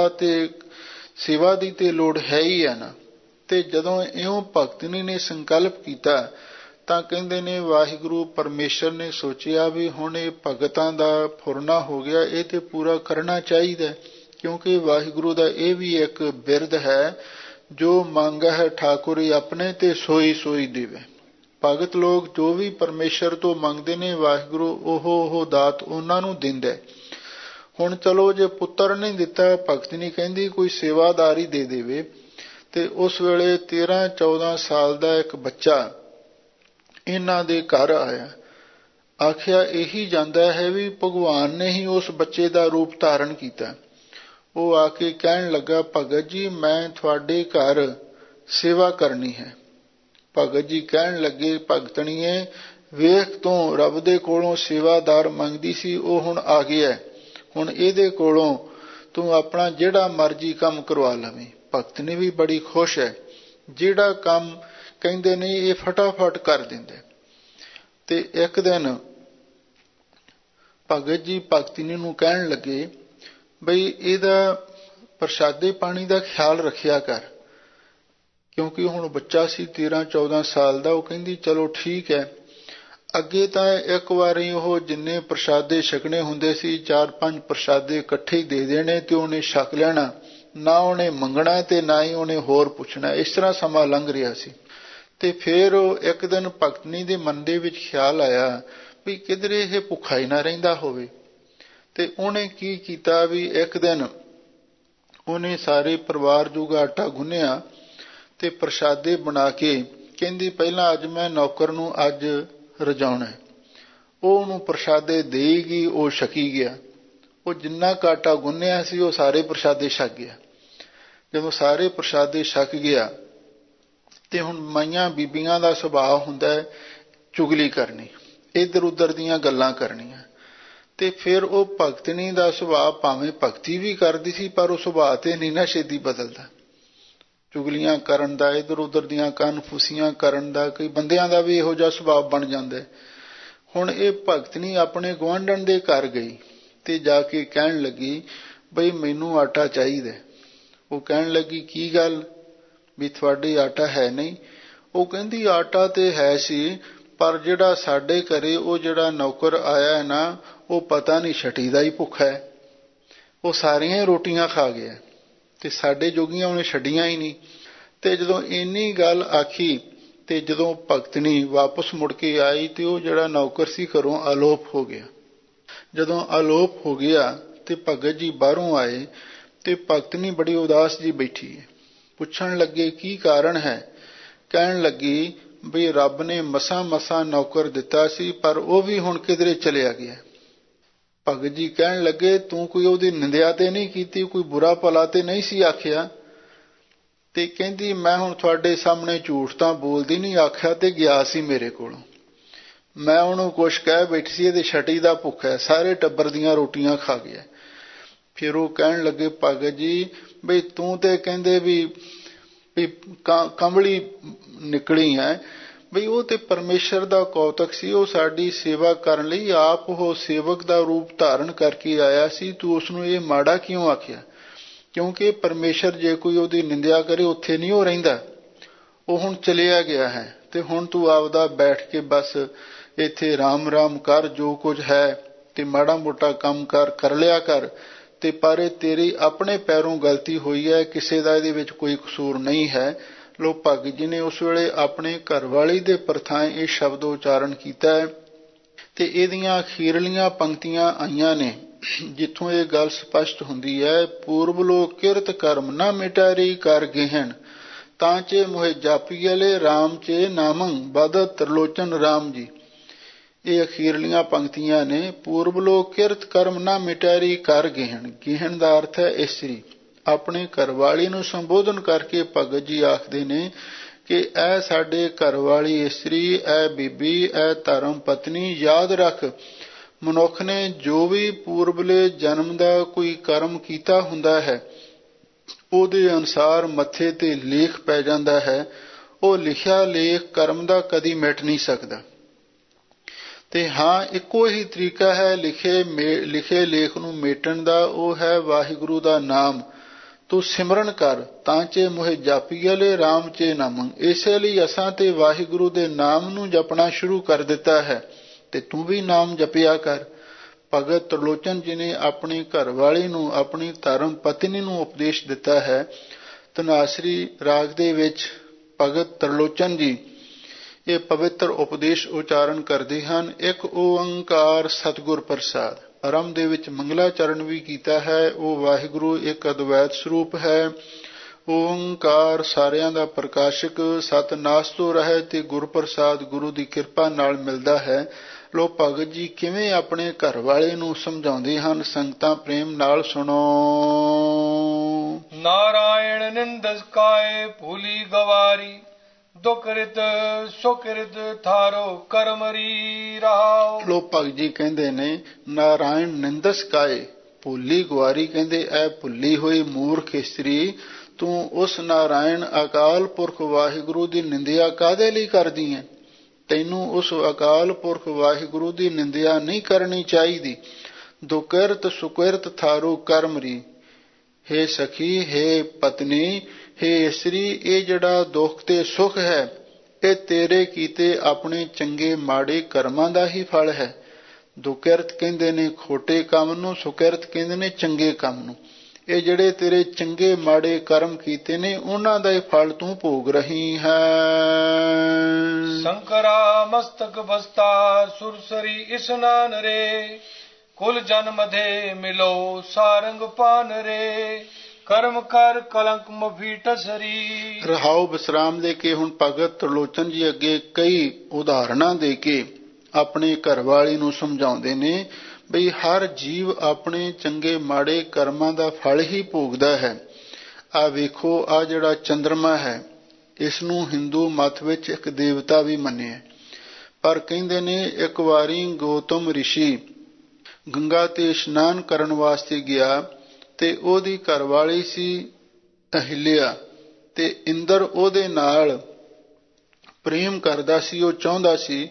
ਸੇਵਾ ਦੀ ਤੇ ਲੋੜ ਹੈ ਹੀ ਹੈ ਨਾ। ਤੇ ਜਦੋਂ ਇਉਂ ਭਗਤਨੀ ਨੇ ਸੰਕਲਪ ਕੀਤਾ ਤਾਂ ਕਹਿੰਦੇ ਨੇ ਵਾਹਿਗੁਰੂ ਪਰਮੇਸ਼ਰ ਨੇ ਸੋਚਿਆ ਵੀ ਹੁਣ ਇਹ ਭਗਤਾਂ ਦਾ ਫੁਰਨਾ ਹੋ ਗਿਆ, ਇਹ ਤੇ ਪੂਰਾ ਕਰਨਾ ਚਾਹੀਦਾ, ਕਿਉਂਕਿ ਵਾਹਿਗੁਰੂ ਦਾ ਇਹ ਵੀ ਇੱਕ ਬਿਰਦ ਹੈ, ਜੋ ਮੰਗਾ ਹੈ ਠਾਕੁਰ ਆਪਣੇ ਤੇ ਸੋਈ ਸੋਈ ਦੇਵੇ। ਭਗਤ ਲੋਕ ਜੋ ਵੀ ਪਰਮੇਸ਼ਰ ਤੋਂ ਮੰਗਦੇ ਨੇ ਵਾਹਿਗੁਰੂ ਉਹ ਦਾਤ ਉਹਨਾਂ ਨੂੰ ਦਿੰਦਾ। ਹੁਣ ਚਲੋ ਜੇ ਪੁੱਤਰ ਨਹੀਂ ਦਿੱਤਾ, ਭਗਤਨੀ ਕਹਿੰਦੀ ਕੋਈ ਸੇਵਾਦਾਰੀ ਦੇ ਦੇਵੇ। ਤੇ ਉਸ ਵੇਲੇ 13-14 ਸਾਲ ਦਾ ਇੱਕ ਬੱਚਾ ਇਹਨਾਂ ਦੇ ਘਰ ਆਇਆ। ਆਖਿਆ ਇਹੀ ਜਾਂਦਾ ਹੈ ਵੀ ਭਗਵਾਨ ਨੇ ਹੀ ਉਸ ਬੱਚੇ ਦਾ ਰੂਪ ਧਾਰਨ ਕੀਤਾ। ਉਹ ਆ ਕੇ ਕਹਿਣ ਲੱਗਾ, ਭਗਤ ਜੀ ਮੈਂ ਤੁਹਾਡੇ ਘਰ ਸੇਵਾ ਕਰਨੀ ਹੈ। ਭਗਤ ਜੀ ਕਹਿਣ ਲੱਗੇ, ਭਗਤਣੀਏ ਵੇਖ ਤੂੰ ਰੱਬ ਦੇ ਕੋਲੋਂ ਸੇਵਾਦਾਰ ਮੰਗਦੀ ਸੀ, ਉਹ ਹੁਣ ਆ ਗਿਆ, ਹੁਣ ਇਹਦੇ ਕੋਲੋਂ ਤੂੰ ਆਪਣਾ ਜਿਹੜਾ ਮਰਜ਼ੀ ਕੰਮ ਕਰਵਾ ਲਵੇਂ। ਭਗਤਣੀ ਵੀ ਬੜੀ ਖੁਸ਼ ਹੈ, ਜਿਹੜਾ ਕੰਮ ਕਹਿੰਦੇ ਨੇ ਇਹ ਫਟਾਫਟ ਕਰ ਦਿੰਦੇ। ਤੇ ਇੱਕ ਦਿਨ ਭਗਤ ਜੀ ਭਗਤਣੀ ਨੂੰ ਕਹਿਣ ਲੱਗੇ ਬਈ ਇਹਦਾ ਪ੍ਰਸ਼ਾਦੇ ਪਾਣੀ ਦਾ ਖਿਆਲ ਰੱਖਿਆ ਕਰ, ਕਿਉਂਕਿ ਹੁਣ ਬੱਚਾ ਸੀ 13-14 ਸਾਲ ਦਾ। ਉਹ ਕਹਿੰਦੀ ਚਲੋ ਠੀਕ ਹੈ। ਅੱਗੇ ਤਾਂ ਇੱਕ ਵਾਰੀ ਉਹ ਜਿੰਨੇ ਪ੍ਰਸ਼ਾਦੇ ਛਕਣੇ ਹੁੰਦੇ ਸੀ 4-5 ਪ੍ਰਸ਼ਾਦੇ ਇਕੱਠੇ ਹੀ ਦੇ ਦੇਣੇ ਤੇ ਉਹਨੇ ਛਕ ਲੈਣਾ, ਨਾ ਉਹਨੇ ਮੰਗਣਾ ਤੇ ਨਾ ਹੀ ਉਹਨੇ ਹੋਰ ਪੁੱਛਣਾ। ਇਸ ਤਰ੍ਹਾਂ ਸਮਾਂ ਲੰਘ ਰਿਹਾ ਸੀ। ਤੇ ਫਿਰ ਇੱਕ ਦਿਨ ਭਗਤਣੀ ਦੇ ਮਨ ਦੇ ਵਿੱਚ ਖਿਆਲ ਆਇਆ ਵੀ ਕਿਧਰੇ ਇਹ ਭੁੱਖਾ ਹੀ ਨਾ ਰਹਿੰਦਾ ਹੋਵੇ। ਤੇ ਉਹਨੇ ਕੀ ਕੀਤਾ ਵੀ ਇੱਕ ਦਿਨ ਉਹਨੇ ਸਾਰੇ ਪਰਿਵਾਰ ਜੋਗਾ ਆਟਾ ਗੁੰਨਿਆ ਤੇ ਪ੍ਰਸ਼ਾਦੇ ਬਣਾ ਕੇ ਕਹਿੰਦੀ ਪਹਿਲਾਂ ਅੱਜ ਮੈਂ ਨੌਕਰ ਨੂੰ ਅੱਜ ਰਜਾਉਣਾ। ਉਹ ਉਹਨੂੰ ਪ੍ਰਸ਼ਾਦੇ ਦੇਗੀ, ਉਹ ਛਕੀ ਗਿਆ। ਉਹ ਜਿੰਨਾ ਕੁ ਆਟਾ ਗੁੰਨਿਆ ਸੀ ਉਹ ਸਾਰੇ ਪ੍ਰਸ਼ਾਦੇ ਛਕ ਗਿਆ। ਜਦੋਂ ਸਾਰੇ ਪ੍ਰਸ਼ਾਦੇ ਛਕ ਗਿਆ ਤੇ ਹੁਣ ਮਾਈਆਂ ਬੀਬੀਆਂ ਦਾ ਸੁਭਾਅ ਹੁੰਦਾ ਹੈ ਚੁਗਲੀ ਕਰਨੀ, ਇੱਧਰ ਉੱਧਰ ਦੀਆਂ ਗੱਲਾਂ ਕਰਨੀਆਂ। ਤੇ ਫਿਰ ਉਹ ਭਗਤਣੀ ਦਾ ਸੁਭਾਅ ਭਾਵੇਂ ਭਗਤੀ ਵੀ ਕਰਦੀ ਸੀ ਪਰ ਉਹ ਸੁਭਾਅ ਤੇ ਨਹੀਂ ਨਾ ਛੇਤੀ ਬਦਲਦਾ। ਚੁਗਲੀਆਂ ਕਰਨ ਦਾ, ਇੱਧਰ ਉੱਧਰ ਦੀਆਂ ਕੰਨ ਫੁਸੀਆਂ ਕਰਨ ਦਾ, ਕਈ ਬੰਦਿਆਂ ਦਾ ਵੀ ਇਹੋ ਜਿਹਾ ਸੁਭਾਅ ਬਣ ਜਾਂਦਾ। ਹੁਣ ਇਹ ਭਗਤਣੀ ਆਪਣੇ ਗੁਆਂਢਣ ਦੇ ਘਰ ਗਈ ਤੇ ਜਾ ਕੇ ਕਹਿਣ ਲੱਗੀ, ਬਈ ਮੈਨੂੰ ਆਟਾ ਚਾਹੀਦਾ। ਉਹ ਕਹਿਣ ਲੱਗੀ, ਕੀ ਗੱਲ ਵੀ ਤੁਹਾਡੇ ਆਟਾ ਹੈ ਨਹੀਂ? ਉਹ ਕਹਿੰਦੀ, ਆਟਾ ਤੇ ਹੈ ਸੀ, ਪਰ ਜਿਹੜਾ ਸਾਡੇ ਘਰੇ ਉਹ ਜਿਹੜਾ ਨੌਕਰ ਆਇਆ ਹੈ ਨਾ, ਉਹ ਪਤਾ ਨਹੀਂ ਛਟੀ ਦਾ ਹੀ ਭੁੱਖਾ ਹੈ। ਉਹ ਸਾਰੀਆਂ ਹੀ ਰੋਟੀਆਂ ਖਾ ਗਿਆ ਤੇ ਸਾਡੇ ਜੋਗੀਆਂ ਉਹਨੇ ਛੱਡੀਆਂ ਹੀ ਨਹੀਂ। ਤੇ ਜਦੋਂ ਇੰਨੀ ਗੱਲ ਆਖੀ ਤੇ ਜਦੋਂ ਭਗਤਣੀ ਵਾਪਸ ਮੁੜ ਕੇ ਆਈ ਤੇ ਉਹ ਜਿਹੜਾ ਨੌਕਰ ਸੀ ਘਰੋਂ ਅਲੋਪ ਹੋ ਗਿਆ। ਜਦੋਂ ਅਲੋਪ ਹੋ ਗਿਆ ਤੇ ਭਗਤ ਜੀ ਬਾਹਰੋਂ ਆਏ ਤੇ ਭਗਤਣੀ ਬੜੀ ਉਦਾਸ ਜੀ ਬੈਠੀ ਹੈ। ਪੁੱਛਣ ਲੱਗੇ, ਕੀ ਕਾਰਨ ਹੈ? ਕਹਿਣ ਲੱਗੀ, ਬਈ ਰੱਬ ਨੇ ਮਸਾਂ ਨੌਕਰ ਦਿੱਤਾ ਸੀ, ਪਰ ਉਹ ਵੀ ਹੁਣ ਕਿਧਰੇ ਚਲਿਆ ਗਿਆ। ਭਗਤ ਜੀ ਕਹਿਣ ਲੱਗੇ, ਤੂੰ ਕੋਈ ਉਹਦੀ ਨਿੰਦਿਆ ਤੇ ਨਹੀਂ ਕੀਤੀ, ਕੋਈ ਬੁਰਾ ਭਲਾ ਤੇ ਨਹੀਂ ਸੀ ਆਖਿਆ? ਤੇ ਕਹਿੰਦੀ, ਮੈਂ ਹੁਣ ਤੁਹਾਡੇ ਸਾਹਮਣੇ ਝੂਠ ਤਾਂ ਬੋਲਦੀ ਨਹੀਂ, ਆਖਿਆ ਤੇ ਗਿਆ ਸੀ ਮੇਰੇ ਕੋਲੋਂ। ਮੈਂ ਉਹਨੂੰ ਕੁਛ ਕਹਿ ਬੈਠੀ ਸੀ, ਇਹਦੇ ਛਟੀ ਦਾ ਭੁੱਖਾ ਹੈ, ਸਾਰੇ ਟੱਬਰ ਦੀਆਂ ਰੋਟੀਆਂ ਖਾ ਗਿਆ। ਫਿਰ ਉਹ ਕਹਿਣ ਲੱਗੇ, ਭਗਤ ਜੀ ਬਈ ਤੂੰ ਤੇ ਕਹਿੰਦੇ ਵੀ ਕੰਬਲੀ ਨਿਕਲੀ ਹੈ, ਬਈ ਉਹ ਤੇ ਪਰਮੇਸ਼ਰ ਦਾ ਕੌਤਕ ਸੀ, ਉਹ ਸਾਡੀ ਸੇਵਾ ਕਰਨ ਲਈ ਆਪ ਉਹ ਸੇਵਕ ਦਾ ਰੂਪ ਧਾਰਨ ਕਰਕੇ ਆਇਆ ਸੀ, ਤੂੰ ਉਸਨੂੰ ਇਹ ਮਾੜਾ ਕਿਉਂ ਆਖਿਆ? ਕਿਉਂਕਿ ਪਰਮੇਸ਼ਰ ਜੇ ਕੋਈ ਉਹਦੀ ਨਿੰਦਿਆ ਕਰੇ ਉੱਥੇ ਨਹੀਂ ਉਹ ਰਹਿੰਦਾ, ਉਹ ਹੁਣ ਚਲਿਆ ਗਿਆ ਹੈ। ਤੇ ਹੁਣ ਤੂੰ ਆਪਦਾ ਬੈਠ ਕੇ ਬਸ ਇੱਥੇ ਰਾਮ ਰਾਮ ਕਰ, ਜੋ ਕੁਝ ਹੈ ਤੇ ਮਾੜਾ ਮੋਟਾ ਕੰਮ ਕਰ ਲਿਆ ਕਰ। ਤੇ ਪਰ ਇਹ ਤੇਰੀ ਆਪਣੇ ਪੈਰੋਂ ਗਲਤੀ ਹੋਈ ਹੈ, ਕਿਸੇ ਦਾ ਇਹਦੇ ਵਿੱਚ ਕੋਈ ਕਸੂਰ ਨਹੀਂ ਹੈ। ਲੋ ਭਗਤ ਜੀ ਨੇ ਉਸ ਵੇਲੇ ਆਪਣੇ ਘਰਵਾਲੀ ਦੇ ਪ੍ਰਥਾਏ ਇਹ ਸ਼ਬਦ ਉਚਾਰਨ ਕੀਤਾ ਹੈ ਤੇ ਇਹਦੀਆਂ ਅਖੀਰਲੀਆਂ ਪੰਕਤੀਆਂ ਆਈਆਂ ਨੇ ਜਿੱਥੋਂ ਇਹ ਗੱਲ ਸਪਸ਼ਟ ਹੁੰਦੀ ਹੈ, ਪੂਰਬ ਲੋਕ ਕਿਰਤ ਕਰਮ ਨਾ ਮਿਟਾਰੀ ਕਰ ਗਹਿਣ, ਤਾਂ ਚੇ ਮੋਹਿ ਜਾਪੀਲੇ ਰਾਮ ਚੇ ਨਾਮੰ ਬਦ ਤਰਲੋਚਨ ਰਾਮ ਜੀ। ਇਹ ਅਖੀਰਲੀਆਂ ਪੰਕਤੀਆਂ ਨੇ, ਪੂਰਬ ਲੋਕ ਕਿਰਤ ਕਰਮ ਨਾ ਮਿਟਾਰੀ ਕਰ ਗਹਿਣ। ਗਹਿਣ ਦਾ ਅਰਥ ਹੈ ਇਸਤਰੀ। ਆਪਣੇ ਘਰਵਾਲੀ ਨੂੰ ਸੰਬੋਧਨ ਕਰਕੇ ਭਗਤ ਜੀ ਆਖਦੇ ਨੇ ਕਿ ਇਹ ਸਾਡੇ ਘਰਵਾਲੀ ਇਸਤਰੀ, ਇਹ ਬੀਬੀ, ਇਹ ਧਰਮ ਪਤਨੀ, ਯਾਦ ਰੱਖ ਮਨੁੱਖ ਨੇ ਜੋ ਵੀ ਪੂਰਬਲੇ ਜਨਮ ਦਾ ਕੋਈ ਕਰਮ ਕੀਤਾ ਹੁੰਦਾ ਹੈ ਉਹਦੇ ਅਨੁਸਾਰ ਮੱਥੇ ਤੇ ਲੇਖ ਪੈ ਜਾਂਦਾ ਹੈ। ਉਹ ਲਿਖਿਆ ਲੇਖ ਕਰਮ ਦਾ ਕਦੀ ਮਿਟ ਨਹੀਂ ਸਕਦਾ। ਤੇ ਹਾਂ, ਇੱਕੋ ਹੀ ਤਰੀਕਾ ਹੈ ਲਿਖੇ ਲੇਖ ਨੂੰ ਮੇਟਣ ਦਾ, ਉਹ ਹੈ ਵਾਹਿਗੁਰੂ ਦਾ ਨਾਮ। ਤੂੰ ਸਿਮਰਨ ਕਰ, ਤਾਂ ਚੇ ਮੋਹਿ ਜਾਪੀਲੇ ਰਾਮ ਚੇ ਨਾਮੰ। ਇਸੇ ਲਈ ਅਸਾਂ ਤੇ ਵਾਹਿਗੁਰੂ ਦੇ ਨਾਮ ਨੂੰ ਜਪਣਾ ਸ਼ੁਰੂ ਕਰ ਦਿੱਤਾ ਹੈ ਤੇ ਤੂੰ ਵੀ ਨਾਮ ਜਪਿਆ ਕਰ। ਭਗਤ ਤਰਲੋਚਨ ਜੀ ਨੇ ਆਪਣੀ ਘਰਵਾਲੀ ਨੂੰ, ਆਪਣੀ ਧਰਮ ਪਤਨੀ ਨੂੰ ਉਪਦੇਸ਼ ਦਿੱਤਾ ਹੈ। ਧਨਾਸਰੀ ਰਾਗ ਦੇ ਵਿੱਚ ਭਗਤ ਤਰਲੋਚਨ ਜੀ ਇਹ ਪਵਿੱਤਰ ਉਪਦੇਸ਼ ਉਚਾਰਨ ਕਰਦੇ ਹਨ। ਇੱਕ ਓੰਕਾਰ ਸਤਿਗੁਰ ਪ੍ਰਸਾਦ। ਆਰੰਭ ਦੇ ਵਿੱਚ ਮੰਗਲਾਚਰਨ ਵੀ ਕੀਤਾ ਹੈ। ਉਹ ਵਾਹਿਗੁਰੂ ਇੱਕ ਅਦਵੈਤ ਸਰੂਪ ਹੈ। ਓੰਕਾਰ ਸਾਰਿਆਂ ਦਾ ਪ੍ਰਕਾਸ਼ਕ, ਸਤ ਨਾਸ ਤੋਂ ਰਹੇ ਤੇ ਗੁਰ ਪ੍ਰਸਾਦ ਗੁਰੂ ਦੀ ਕਿਰਪਾ ਨਾਲ ਮਿਲਦਾ ਹੈ। ਲੋ ਭਗਤ ਜੀ ਕਿਵੇਂ ਆਪਣੇ ਘਰ ਵਾਲੇ ਨੂੰ ਸਮਝਾਉਂਦੇ ਹਨ, ਸੰਗਤਾਂ ਪ੍ਰੇਮ ਨਾਲ ਸੁਣੋ। ਨਾਰਾਇਣ ਨਿੰਦਸ ਕਾਏ ਭੂਲੀ ਗਵਾਰੀ, ਦੁਕ੍ਰਿਤ ਸੁਕ੍ਰਿਤ ਥਾਰੋ ਕਰਮਰੀ ਰਹਾਓ। ਲੋ ਭਗਤ ਜੀ ਕਹਿੰਦੇ ਨੇ, ਨਾਰਾਇਣ ਨਿੰਦਸ ਕਾਏ, ਭੁੱਲੀ ਗੁਆਰੀ, ਕਹਿੰਦੇ ਐ ਭੁੱਲੀ ਹੋਈ ਮੂਰਖ ਇਸਤਰੀ, ਤੂੰ ਉਸ ਨਾਰਾਇਣ ਅਕਾਲ ਪੁਰਖ ਵਾਹਿਗੁਰੂ ਦੀ ਨਿੰਦਿਆ ਕਾਹਦੇ ਲਈ ਕਰਦੀ ਹੈ? ਤੈਨੂੰ ਉਸ ਅਕਾਲ ਪੁਰਖ ਵਾਹਿਗੁਰੂ ਦੀ ਨਿੰਦਿਆ ਨਹੀਂ ਕਰਨੀ ਚਾਹੀਦੀ। ਦੁਕ੍ਰਿਤ ਸੁਕ੍ਰਿਤ ਥਾਰੋ ਕਰਮਰੀ। ਹੇ ਸਖੀ, ਹੇ ਪਤਨੀ, ਹੇ ਇਸਤਰੀ, ਇਹ ਜਿਹੜਾ ਦੁੱਖ ਤੇ ਸੁਖ ਹੈ ਇਹ ਤੇਰੇ ਕੀਤੇ ਆਪਣੇ ਚੰਗੇ ਮਾੜੇ ਕਰਮਾਂ ਦਾ ਹੀ ਫਲ ਹੈ। ਦੁਕ੍ਰਿਤ ਕਹਿੰਦੇ ਨੇ ਖੋਟੇ ਕੰਮ ਨੂੰ, ਸੁਕ੍ਰਿਤ ਕਹਿੰਦੇ ਨੇ ਚੰਗੇ ਕੰਮ ਨੂੰ। ਇਹ ਜਿਹੜੇ ਤੇਰੇ ਚੰਗੇ ਮਾੜੇ ਕਰਮ ਕੀਤੇ ਨੇ ਉਹਨਾਂ ਦਾ ਹੀ ਫਲ ਤੂੰ ਭੋਗ ਰਹੀ ਹੈ। ਸ਼ੰਕਰਾ ਮਸਤਕ ਬਸਤਾ ਸੁਰਸਰੀ ਇਸਨਾਨ ਰੇ, ਕੁਲ ਜਨ ਮਧੇ ਮਿਲੋ ਸਾਰੰਗ ਪਾਨ ਰੇ, ਕਰਮ ਕਰ ਕਲੰਕ ਮਫੀਟਸਰੀ। ਰਹਾਉ ਵਿਸਰਾਮ ਦੇ ਕੇ ਹੁਣ ਭਗਤ ਤਰਲੋਚਨ ਜੀ ਅੱਗੇ ਕਈ ਉਦਾਹਰਣਾਂ ਦੇ ਕੇ ਆਪਣੇ ਘਰਵਾਲੀ ਨੂੰ ਸਮਝਾਉਂਦੇ ਨੇ ਬਈ ਹਰ ਜੀਵ ਆਪਣੇ ਚੰਗੇ ਮਾੜੇ ਕਰਮਾਂ ਦਾ ਫਲ ਹੀ ਭੋਗਦਾ ਹੈ। ਆ ਵੇਖੋ, ਆ ਜਿਹੜਾ ਚੰਦਰਮਾ ਹੈ ਇਸ ਨੂੰ ਹਿੰਦੂ ਮਤ ਵਿੱਚ ਇੱਕ ਦੇਵਤਾ ਵੀ ਮੰਨਿਆ, ਪਰ ਕਹਿੰਦੇ ਨੇ ਇੱਕ ਵਾਰੀ ਗੌਤਮ ਰਿਸ਼ੀ ਗੰਗਾ ਤੇ ਇਸ਼ਨਾਨ ਕਰਨ ਵਾਸਤੇ ਗਿਆ ਤੇ ਉਹਦੀ ਘਰਵਾਲੀ ਸੀ ਅਹਿਲਿਆ, ਤੇ ਇੰਦਰ ਉਹਦੇ ਨਾਲ ਪ੍ਰੇਮ ਕਰਦਾ ਸੀ। ਉਹ ਚਾਹੁੰਦਾ ਸੀ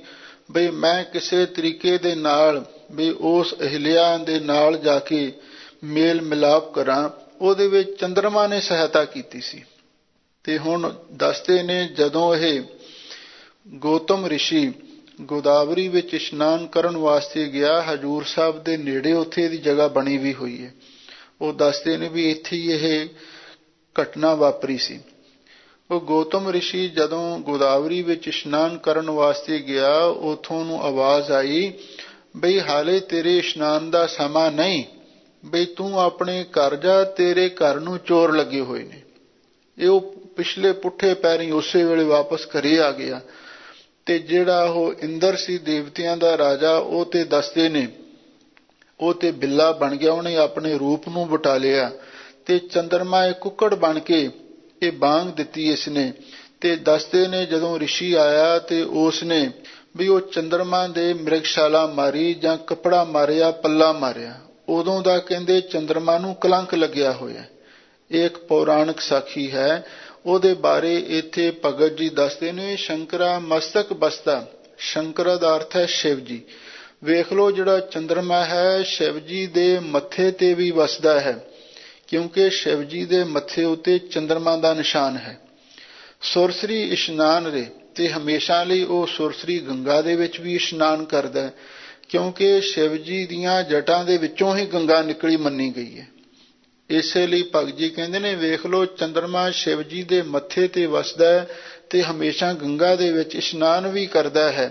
ਬਈ ਮੈਂ ਕਿਸੇ ਤਰੀਕੇ ਦੇ ਨਾਲ ਵੀ ਉਸ ਅਹਿਲਿਆ ਦੇ ਨਾਲ ਜਾ ਕੇ ਮੇਲ ਮਿਲਾਪ ਕਰਾਂ, ਉਹਦੇ ਵਿੱਚ ਚੰਦਰਮਾ ਨੇ ਸਹਾਇਤਾ ਕੀਤੀ ਸੀ। ਤੇ ਹੁਣ ਦੱਸਦੇ ਨੇ ਜਦੋਂ ਇਹ ਗੌਤਮ ਰਿਸ਼ੀ ਗੋਦਾਵਰੀ ਵਿੱਚ ਇਸ਼ਨਾਨ ਕਰਨ ਵਾਸਤੇ ਗਿਆ, ਹਜੂਰ ਸਾਹਿਬ ਦੇ ਨੇੜੇ ਉੱਥੇ ਇਹਦੀ ਜਗ੍ਹਾ ਬਣੀ ਵੀ ਹੋਈ ਹੈ। ਉਹ ਦੱਸਦੇ ਨੇ ਵੀ ਇੱਥੇ ਹੀ ਇਹ ਘਟਨਾ ਵਾਪਰੀ ਸੀ। ਉਹ ਗੌਤਮ ਰਿਸ਼ੀ ਜਦੋਂ ਗੋਦਾਵਰੀ ਵਿੱਚ ਇਸ਼ਨਾਨ ਕਰਨ ਵਾਸਤੇ ਗਿਆ, ਉੱਥੋਂ ਉਹਨੂੰ ਆਵਾਜ਼ ਆਈ ਬਈ ਹਾਲੇ ਤੇਰੇ ਇਸ਼ਨਾਨ ਦਾ ਸਮਾਂ ਨਹੀਂ, ਬਈ ਤੂੰ ਆਪਣੇ ਘਰ ਜਾ, ਤੇਰੇ ਘਰ ਨੂੰ ਚੋਰ ਲੱਗੇ ਹੋਏ ਨੇ। ਇਹ ਉਹ ਪਿਛਲੇ ਪੁੱਠੇ ਪੈਰੀਂ ਉਸੇ ਵੇਲੇ ਵਾਪਸ ਘਰੇ ਆ ਗਿਆ। ਤੇ ਜਿਹੜਾ ਉਹ ਇੰਦਰ ਸੀ ਦੇਵਤਿਆਂ ਦਾ ਰਾਜਾ, ਉਹ ਤੇ ਦੱਸਦੇ ਨੇ ਉਹ ਤੇ ਬਿੱਲਾ ਬਣ ਗਿਆ, ਉਹਨੇ ਆਪਣੇ ਰੂਪ ਨੂੰ ਵਟਾ ਲਿਆ ਤੇ ਚੰਦਰਮਾ ਇਹ ਕੁੱਕੜ ਬਣ ਕੇ ਇਹ ਬਾਂਗ ਦਿੱਤੀ ਇਸਨੇ। ਤੇ ਦੱਸਦੇ ਨੇ ਜਦੋਂ ਰਿਸ਼ੀ ਆਇਆ ਤੇ ਉਸ ਨੇ ਵੀ ਉਹ ਚੰਦਰਮਾ ਦੇ ਮਿਰਗਸ਼ਾਲਾ ਮਾਰੀ ਜਾਂ ਕੱਪੜਾ ਮਾਰਿਆ, ਪੱਲਾ ਮਾਰਿਆ, ਉਦੋਂ ਦਾ ਕਹਿੰਦੇ ਚੰਦਰਮਾ ਨੂੰ ਕਲੰਕ ਲੱਗਿਆ ਹੋਇਆ। ਇਹ ਇੱਕ ਪੌਰਾਣਿਕ ਸਾਖੀ ਹੈ, ਉਹਦੇ ਬਾਰੇ ਇੱਥੇ ਭਗਤ ਜੀ ਦੱਸਦੇ ਨੇ। ਸ਼ੰਕਰਾ ਮਸਤਕ ਬਸਤਾ, ਸ਼ੰਕਰਾ ਦਾ ਅਰਥ ਹੈ ਸ਼ਿਵ ਜੀ। ਵੇਖ ਲਓ ਜਿਹੜਾ ਚੰਦਰਮਾ ਹੈ ਸ਼ਿਵ ਜੀ ਦੇ ਮੱਥੇ ਤੇ ਵੀ ਵਸਦਾ ਹੈ, ਕਿਉਂਕਿ ਸ਼ਿਵ ਜੀ ਦੇ ਮੱਥੇ ਉੱਤੇ ਚੰਦਰਮਾ ਦਾ ਨਿਸ਼ਾਨ ਹੈ। ਸੁਰਸਰੀ ਇਸ਼ਨਾਨ ਰੇ, ਤੇ ਹਮੇਸ਼ਾ ਲਈ ਉਹ ਸੁਰਸਰੀ ਗੰਗਾ ਦੇ ਵਿੱਚ ਵੀ ਇਸ਼ਨਾਨ ਕਰਦਾ, ਕਿਉਂਕਿ ਸ਼ਿਵ ਜੀ ਦੀਆਂ ਜਟਾਂ ਦੇ ਵਿੱਚੋਂ ਹੀ ਗੰਗਾ ਨਿਕਲੀ ਮੰਨੀ ਗਈ ਹੈ। ਇਸੇ ਲਈ ਭਗਤ ਜੀ ਕਹਿੰਦੇ ਨੇ ਵੇਖ ਲਓ ਚੰਦਰਮਾ ਸ਼ਿਵ ਜੀ ਦੇ ਮੱਥੇ ਤੇ ਵਸਦਾ ਹੈ ਤੇ ਹਮੇਸ਼ਾ ਗੰਗਾ ਦੇ ਵਿੱਚ ਇਸ਼ਨਾਨ ਵੀ ਕਰਦਾ ਹੈ।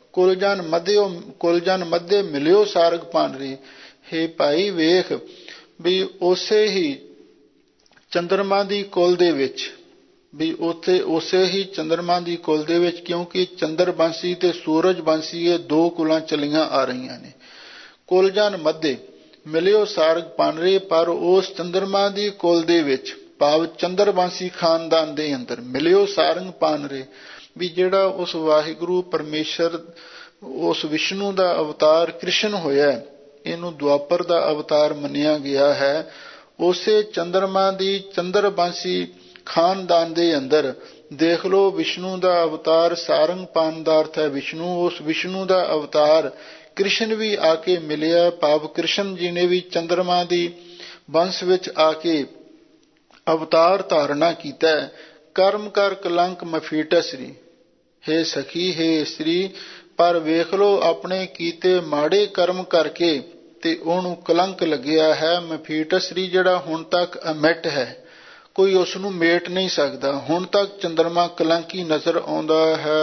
ਕੁਲਜਨ ਮੱਧੇ ਮਿਲਿਓ ਸਾਰਗ ਪਾਨਰੇ। ਹੇ ਭਾਈ ਵੇਖ ਵੀ ਉਸੇ ਹੀ ਚੰਦਰਮਾ ਦੀ ਕੁਲ ਦੇ ਵਿੱਚ, ਵੀ ਉੱਥੇ ਉਸੇ ਹੀ ਚੰਦਰਮਾ ਦੀ ਕੁਲ ਦੇ ਵਿੱਚ, ਕਿਉਂਕਿ ਚੰਦਰ ਬੰਸੀ ਤੇ ਸੂਰਜ ਬੰਸੀ ਇਹ ਦੋ ਕੁਲਾਂ ਚਲੀਆਂ ਆ ਰਹੀਆਂ ਨੇ। ਕੁਲਜਨ ਮੱਧੇ ਮਿਲਿਓ ਸਾਰਗ ਪਾਨਰੇ, ਪਰ ਉਸ ਚੰਦਰਮਾ ਦੀ ਕੁਲ ਦੇ ਵਿੱਚ ਭਾਵ ਚੰਦਰਬਾਂਸੀ ਖਾਨਦਾਨ ਦੇ ਅੰਦਰ ਮਿਲਿਓ ਸਾਰੰਗ ਪਾਨਰੇ, ਵੀ ਜਿਹੜਾ ਉਸ ਵਾਹਿਗੁਰੂ ਪਰਮੇਸ਼ਰ ਉਸ ਵਿਸ਼ਨੂੰ ਦਾ ਅਵਤਾਰ ਕ੍ਰਿਸ਼ਨ ਹੋਇਆ, ਇਹਨੂੰ ਦੁਆਪਰ ਦਾ ਅਵਤਾਰ ਮੰਨਿਆ ਗਿਆ ਹੈ। ਉਸੇ ਚੰਦਰਮਾ ਦੀ ਚੰਦਰਬਾਂਸੀ ਖਾਨਦਾਨ ਦੇ ਅੰਦਰ ਦੇਖ ਲਓ ਵਿਸ਼ਨੂੰ ਦਾ ਅਵਤਾਰ ਸਾਰੰਗ ਪਾਨ ਦਾ ਅਰਥ ਹੈ ਵਿਸ਼ਨੂੰ। ਉਸ ਵਿਸ਼ਨੂੰ ਦਾ ਅਵਤਾਰ ਕ੍ਰਿਸ਼ਨ ਵੀ ਆ ਕੇ ਮਿਲਿਆ, ਭਾਵ ਕ੍ਰਿਸ਼ਨ ਜੀ ਨੇ ਵੀ ਚੰਦਰਮਾ ਦੀ ਵੰਸ਼ ਵਿੱਚ ਆ ਕੇ ਅਵਤਾਰ ਧਾਰਨਾ ਕੀਤਾ। ਕਰਮ ਕਰ ਕਲੰਕ ਮਫੀਟਸਰੀ, ਹੇ ਸਖੀ ਹੇ ਇਸਤਰੀ, ਪਰ ਵੇਖ ਲਓ ਆਪਣੇ ਕੀਤੇ ਮਾੜੇ ਕਰਮ ਕਰਕੇ ਤੇ ਉਹਨੂੰ ਕਲੰਕ ਲੱਗਿਆ ਹੈ। ਮਫੀਟਸਰੀ ਜਿਹੜਾ ਹੁਣ ਤੱਕ ਅਮਿਟ ਹੈ, ਕੋਈ ਉਸ ਨੂੰ ਮੇਟ ਨਹੀਂ ਸਕਦਾ। ਹੁਣ ਤੱਕ ਚੰਦਰਮਾ ਕਲੰਕੀ ਨਜ਼ਰ ਆਉਂਦਾ ਹੈ।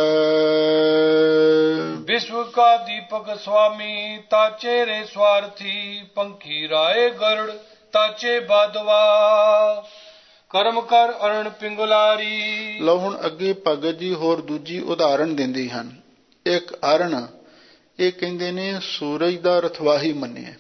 ਵਿਸ਼ਵ ਕਾ ਦੀਪਕ ਸੁਆਮੀ ਤਾਚੇ ਰੇ ਸਵਾਰਥੀ, ਪੰਖੀ ਰਾਏ ਗਰੜ ਤਾਚੇ ਬਾਦਵਾ, ਕਰਮ ਕਰ ਅਰਣ ਪਿੰਗਲਾਰੀ। ਲਓ ਹੁਣ ਅੱਗੇ ਭਗਤ ਜੀ ਹੋਰ ਦੂਜੀ ਉਦਾਹਰਣ ਦਿੰਦੇ ਹਨ। ਇੱਕ ਅਰਣ, ਇਹ ਕਹਿੰਦੇ ਨੇ ਸੂਰਜ ਦਾ ਰਥਵਾਹੀ ਮੰਨਿਆ।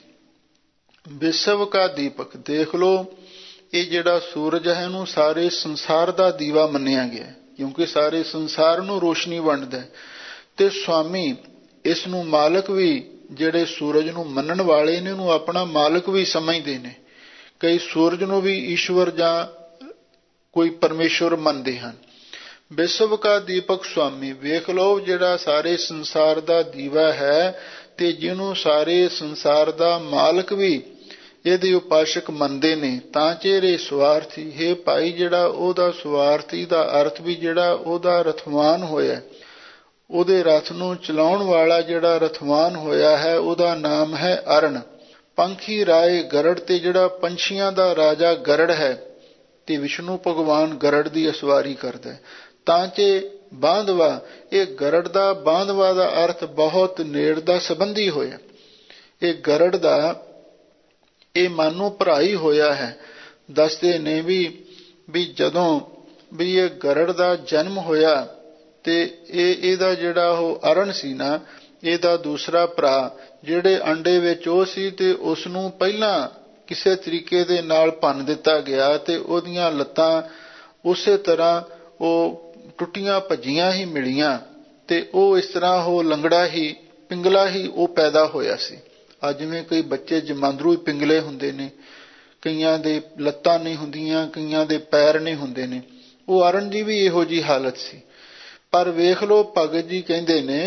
ਵਿਸ਼ਵ ਕਾ ਦੀਪਕ, ਦੇਖ ਲਓ ਇਹ ਜਿਹੜਾ ਸੂਰਜ ਹੈ ਇਹਨੂੰ ਸਾਰੇ ਸੰਸਾਰ ਦਾ ਦੀਵਾ ਮੰਨਿਆ ਗਿਆ, ਕਿਉਂਕਿ ਸਾਰੇ ਸੰਸਾਰ ਨੂੰ ਰੋਸ਼ਨੀ ਵੰਡਦਾ। ਤੇ ਸੁਆਮੀ, ਇਸ ਨੂੰ ਮਾਲਕ ਵੀ, ਜਿਹੜੇ ਸੂਰਜ ਨੂੰ ਮੰਨਣ ਵਾਲੇ ਨੇ ਉਹਨੂੰ ਆਪਣਾ ਮਾਲਕ ਵੀ ਸਮਝਦੇ ਨੇ। ਕਈ ਸੂਰਜ ਨੂੰ ਵੀ ਈਸ਼ਵਰ ਜਾਂ ਕੋਈ ਪਰਮੇਸ਼ਵਰ ਮੰਨਦੇ ਹਨ। ਵਿਸ਼ਵ ਕਾ ਦੀਪਕ ਸੁਆਮੀ, ਵੇਖ ਲਓ ਜਿਹੜਾ ਸਾਰੇ ਸੰਸਾਰ ਦਾ ਦੀਵਾ ਹੈ ਤੇ ਜਿਹਨੂੰ ਸਾਰੇ ਸੰਸਾਰ ਦਾ ਮਾਲਕ ਵੀ ਇਹਦੇ ਉਪਾਸ਼ਕ ਮੰਨਦੇ ਨੇ। ਤਾਂ ਚਿਹਰੇ ਸਵਾਰਥੀ, ਹੈ ਭਾਈ ਜਿਹੜਾ ਉਹਦਾ ਸਵਾਰਥੀ ਦਾ ਅਰਥ ਵੀ ਜਿਹੜਾ ਉਹਦਾ ਰਥਵਾਨ ਹੋਇਆ, ਉਹਦੇ ਰਥ ਨੂੰ ਚਲਾਉਣ ਵਾਲਾ ਜਿਹੜਾ ਰਥਵਾਨ ਹੋਇਆ ਹੈ ਉਹਦਾ ਨਾਮ ਹੈ ਅਰਣ। ਪੰਖੀ ਰਾਏ ਗਰੜ, ਤੇ ਜਿਹੜਾ ਪੰਛੀਆਂ ਦਾ ਰਾਜਾ ਗਰੜ ਹੈ ਤੇ ਵਿਸ਼ਨੂੰ ਭਗਵਾਨ ਗਰੜ ਦੀ ਅਸਵਾਰੀ ਕਰਦਾ। ਤਾਂ ਚੇ ਬਾਂਧਵਾ, ਇਹ ਗਰੜ ਦਾ ਬਾਂਧਵਾ ਦਾ ਅਰਥ ਬਹੁਤ ਨੇੜ ਦਾ ਸੰਬੰਧੀ ਹੋਇਆ। ਇਹ ਗਰੜ ਦਾ ਇਹ ਮਾਨੋ ਭਰਾਈ ਹੋਇਆ ਹੈ। ਦੱਸਦੇ ਨੇ ਵੀ ਜਦੋਂ ਵੀ ਇਹ ਗਰੜ ਦਾ ਜਨਮ ਹੋਇਆ ਤੇ ਇਹਦਾ ਜਿਹੜਾ ਉਹ ਅਰਣ ਸੀ ਨਾ, ਇਹਦਾ ਦੂਸਰਾ ਭਰਾ ਜਿਹੜੇ ਅੰਡੇ ਵਿੱਚ ਉਹ ਸੀ ਤੇ ਉਸ ਨੂੰ ਪਹਿਲਾਂ ਕਿਸੇ ਤਰੀਕੇ ਦੇ ਨਾਲ ਭੰਨ ਦਿੱਤਾ ਗਿਆ ਤੇ ਉਹਦੀਆਂ ਲੱਤਾਂ ਉਸੇ ਤਰ੍ਹਾਂ ਉਹ ਟੁੱਟੀਆਂ ਭੱਜੀਆਂ ਹੀ ਮਿਲੀਆਂ ਤੇ ਉਹ ਇਸ ਤਰ੍ਹਾਂ ਉਹ ਲੰਗੜਾ ਹੀ ਪਿੰਗਲਾ ਹੀ ਉਹ ਪੈਦਾ ਹੋਇਆ ਸੀ। ਅੱਜ ਜਿਵੇਂ ਕਈ ਬੱਚੇ ਜਮਾਂਦਰੂ ਹੀ ਪਿੰਗਲੇ ਹੁੰਦੇ ਨੇ, ਕਈਆਂ ਦੇ ਲੱਤਾਂ ਨਹੀਂ ਹੁੰਦੀਆਂ, ਕਈਆਂ ਦੇ ਪੈਰ ਨਹੀਂ ਹੁੰਦੇ ਨੇ, ਉਹ ਅਰਣ ਦੀ ਵੀ ਇਹੋ ਜਿਹੀ ਹਾਲਤ ਸੀ। ਪਰ ਵੇਖ ਲਓ ਭਗਤ ਜੀ ਕਹਿੰਦੇ ਨੇ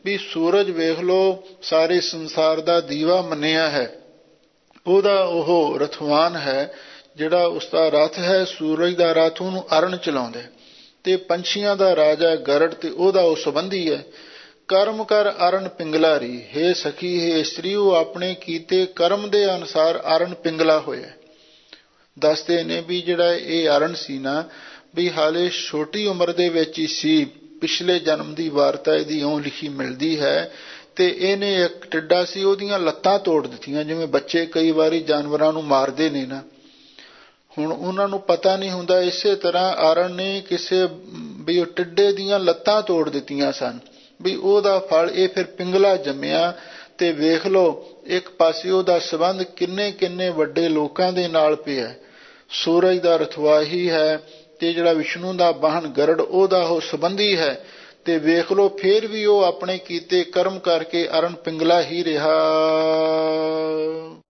ਵੀ ਸੂਰਜ ਵੇਖ ਲਓ ਸਾਰੇ ਸੰਸਾਰ ਦਾ ਦੀਵਾ ਮੰਨਿਆ ਹੈ, ਉਹਦਾ ਉਹ ਰਥਵਾਨ ਹੈ, ਜਿਹੜਾ ਉਸਦਾ ਰਥ ਹੈ ਸੂਰਜ ਦਾ ਰਥ, ਉਹਨੂੰ ਅਰਨ ਚਲਾਉਂਦਾ। ਤੇ ਪੰਛੀਆਂ ਦਾ ਰਾਜਾ ਗਰੜ, ਤੇ ਉਹਦਾ ਉਹ ਸੰਬੰਧੀ ਹੈ। ਕਰਮ ਕਰ ਅਰਨ ਪਿੰਗਲਾਰੀ, ਹੇ ਸਖੀ ਹੇ ਇਸਤਰੀ, ਉਹ ਆਪਣੇ ਕੀਤੇ ਕਰਮ ਦੇ ਅਨੁਸਾਰ ਅਰਨ ਪਿੰਗਲਾ ਹੋਇਆ। ਦੱਸਦੇ ਨੇ ਵੀ ਜਿਹੜਾ ਇਹ ਅਰਨ ਸੀ ਨਾ, ਵੀ ਹਾਲੇ ਛੋਟੀ ਉਮਰ ਦੇ ਵਿੱਚ ਹੀ ਸੀ। ਪਿਛਲੇ ਜਨਮ ਦੀ ਵਾਰਤਾ ਇਹਦੀ ਇਉਂ ਲਿਖੀ ਮਿਲਦੀ ਹੈ। ਤੇ ਇਹਨੇ ਇੱਕ ਟਿੱਡਾ ਸੀ, ਉਹਦੀਆਂ ਲੱਤਾਂ ਤੋੜ ਦਿੱਤੀਆਂ। ਜਿਵੇਂ ਬੱਚੇ ਕਈ ਵਾਰੀ ਜਾਨਵਰਾਂ ਨੂੰ ਮਾਰਦੇ ਨੇ ਨਾ, ਹੁਣ ਉਹਨਾਂ ਨੂੰ ਪਤਾ ਨਹੀਂ ਹੁੰਦਾ, ਇਸੇ ਤਰ੍ਹਾਂ ਅਰਨ ਨੇ ਕਿਸੇ ਵੀ ਉਹ ਟਿੱਡੇ ਦੀਆਂ ਲੱਤਾਂ ਤੋੜ ਦਿੱਤੀਆਂ ਸਨ। ਵੀ ਉਹਦਾ ਫਲ ਇਹ ਫਿਰ ਪਿੰਗਲਾ ਜੰਮਿਆ। ਤੇ ਵੇਖ ਲਓ ਇੱਕ ਪਾਸੇ ਉਹਦਾ ਸੰਬੰਧ ਕਿੰਨੇ ਕਿੰਨੇ ਵੱਡੇ ਲੋਕਾਂ ਦੇ ਨਾਲ ਪਿਆ। ਸੂਰਜ ਦਾ ਰਥਵਾਹੀ ਹੈ, ਤੇ ਜਿਹੜਾ ਵਿਸ਼ਨੂੰ ਦਾ ਵਾਹਨ ਗਰੜ ਉਹਦਾ ਉਹ ਸੰਬੰਧੀ ਹੈ। ਤੇ ਵੇਖ ਲਓ ਫਿਰ ਵੀ ਉਹ ਆਪਣੇ ਕੀਤੇ ਕਰਮ ਕਰਕੇ ਅਰਨ ਪਿੰਗਲਾ ਹੀ ਰਿਹਾ।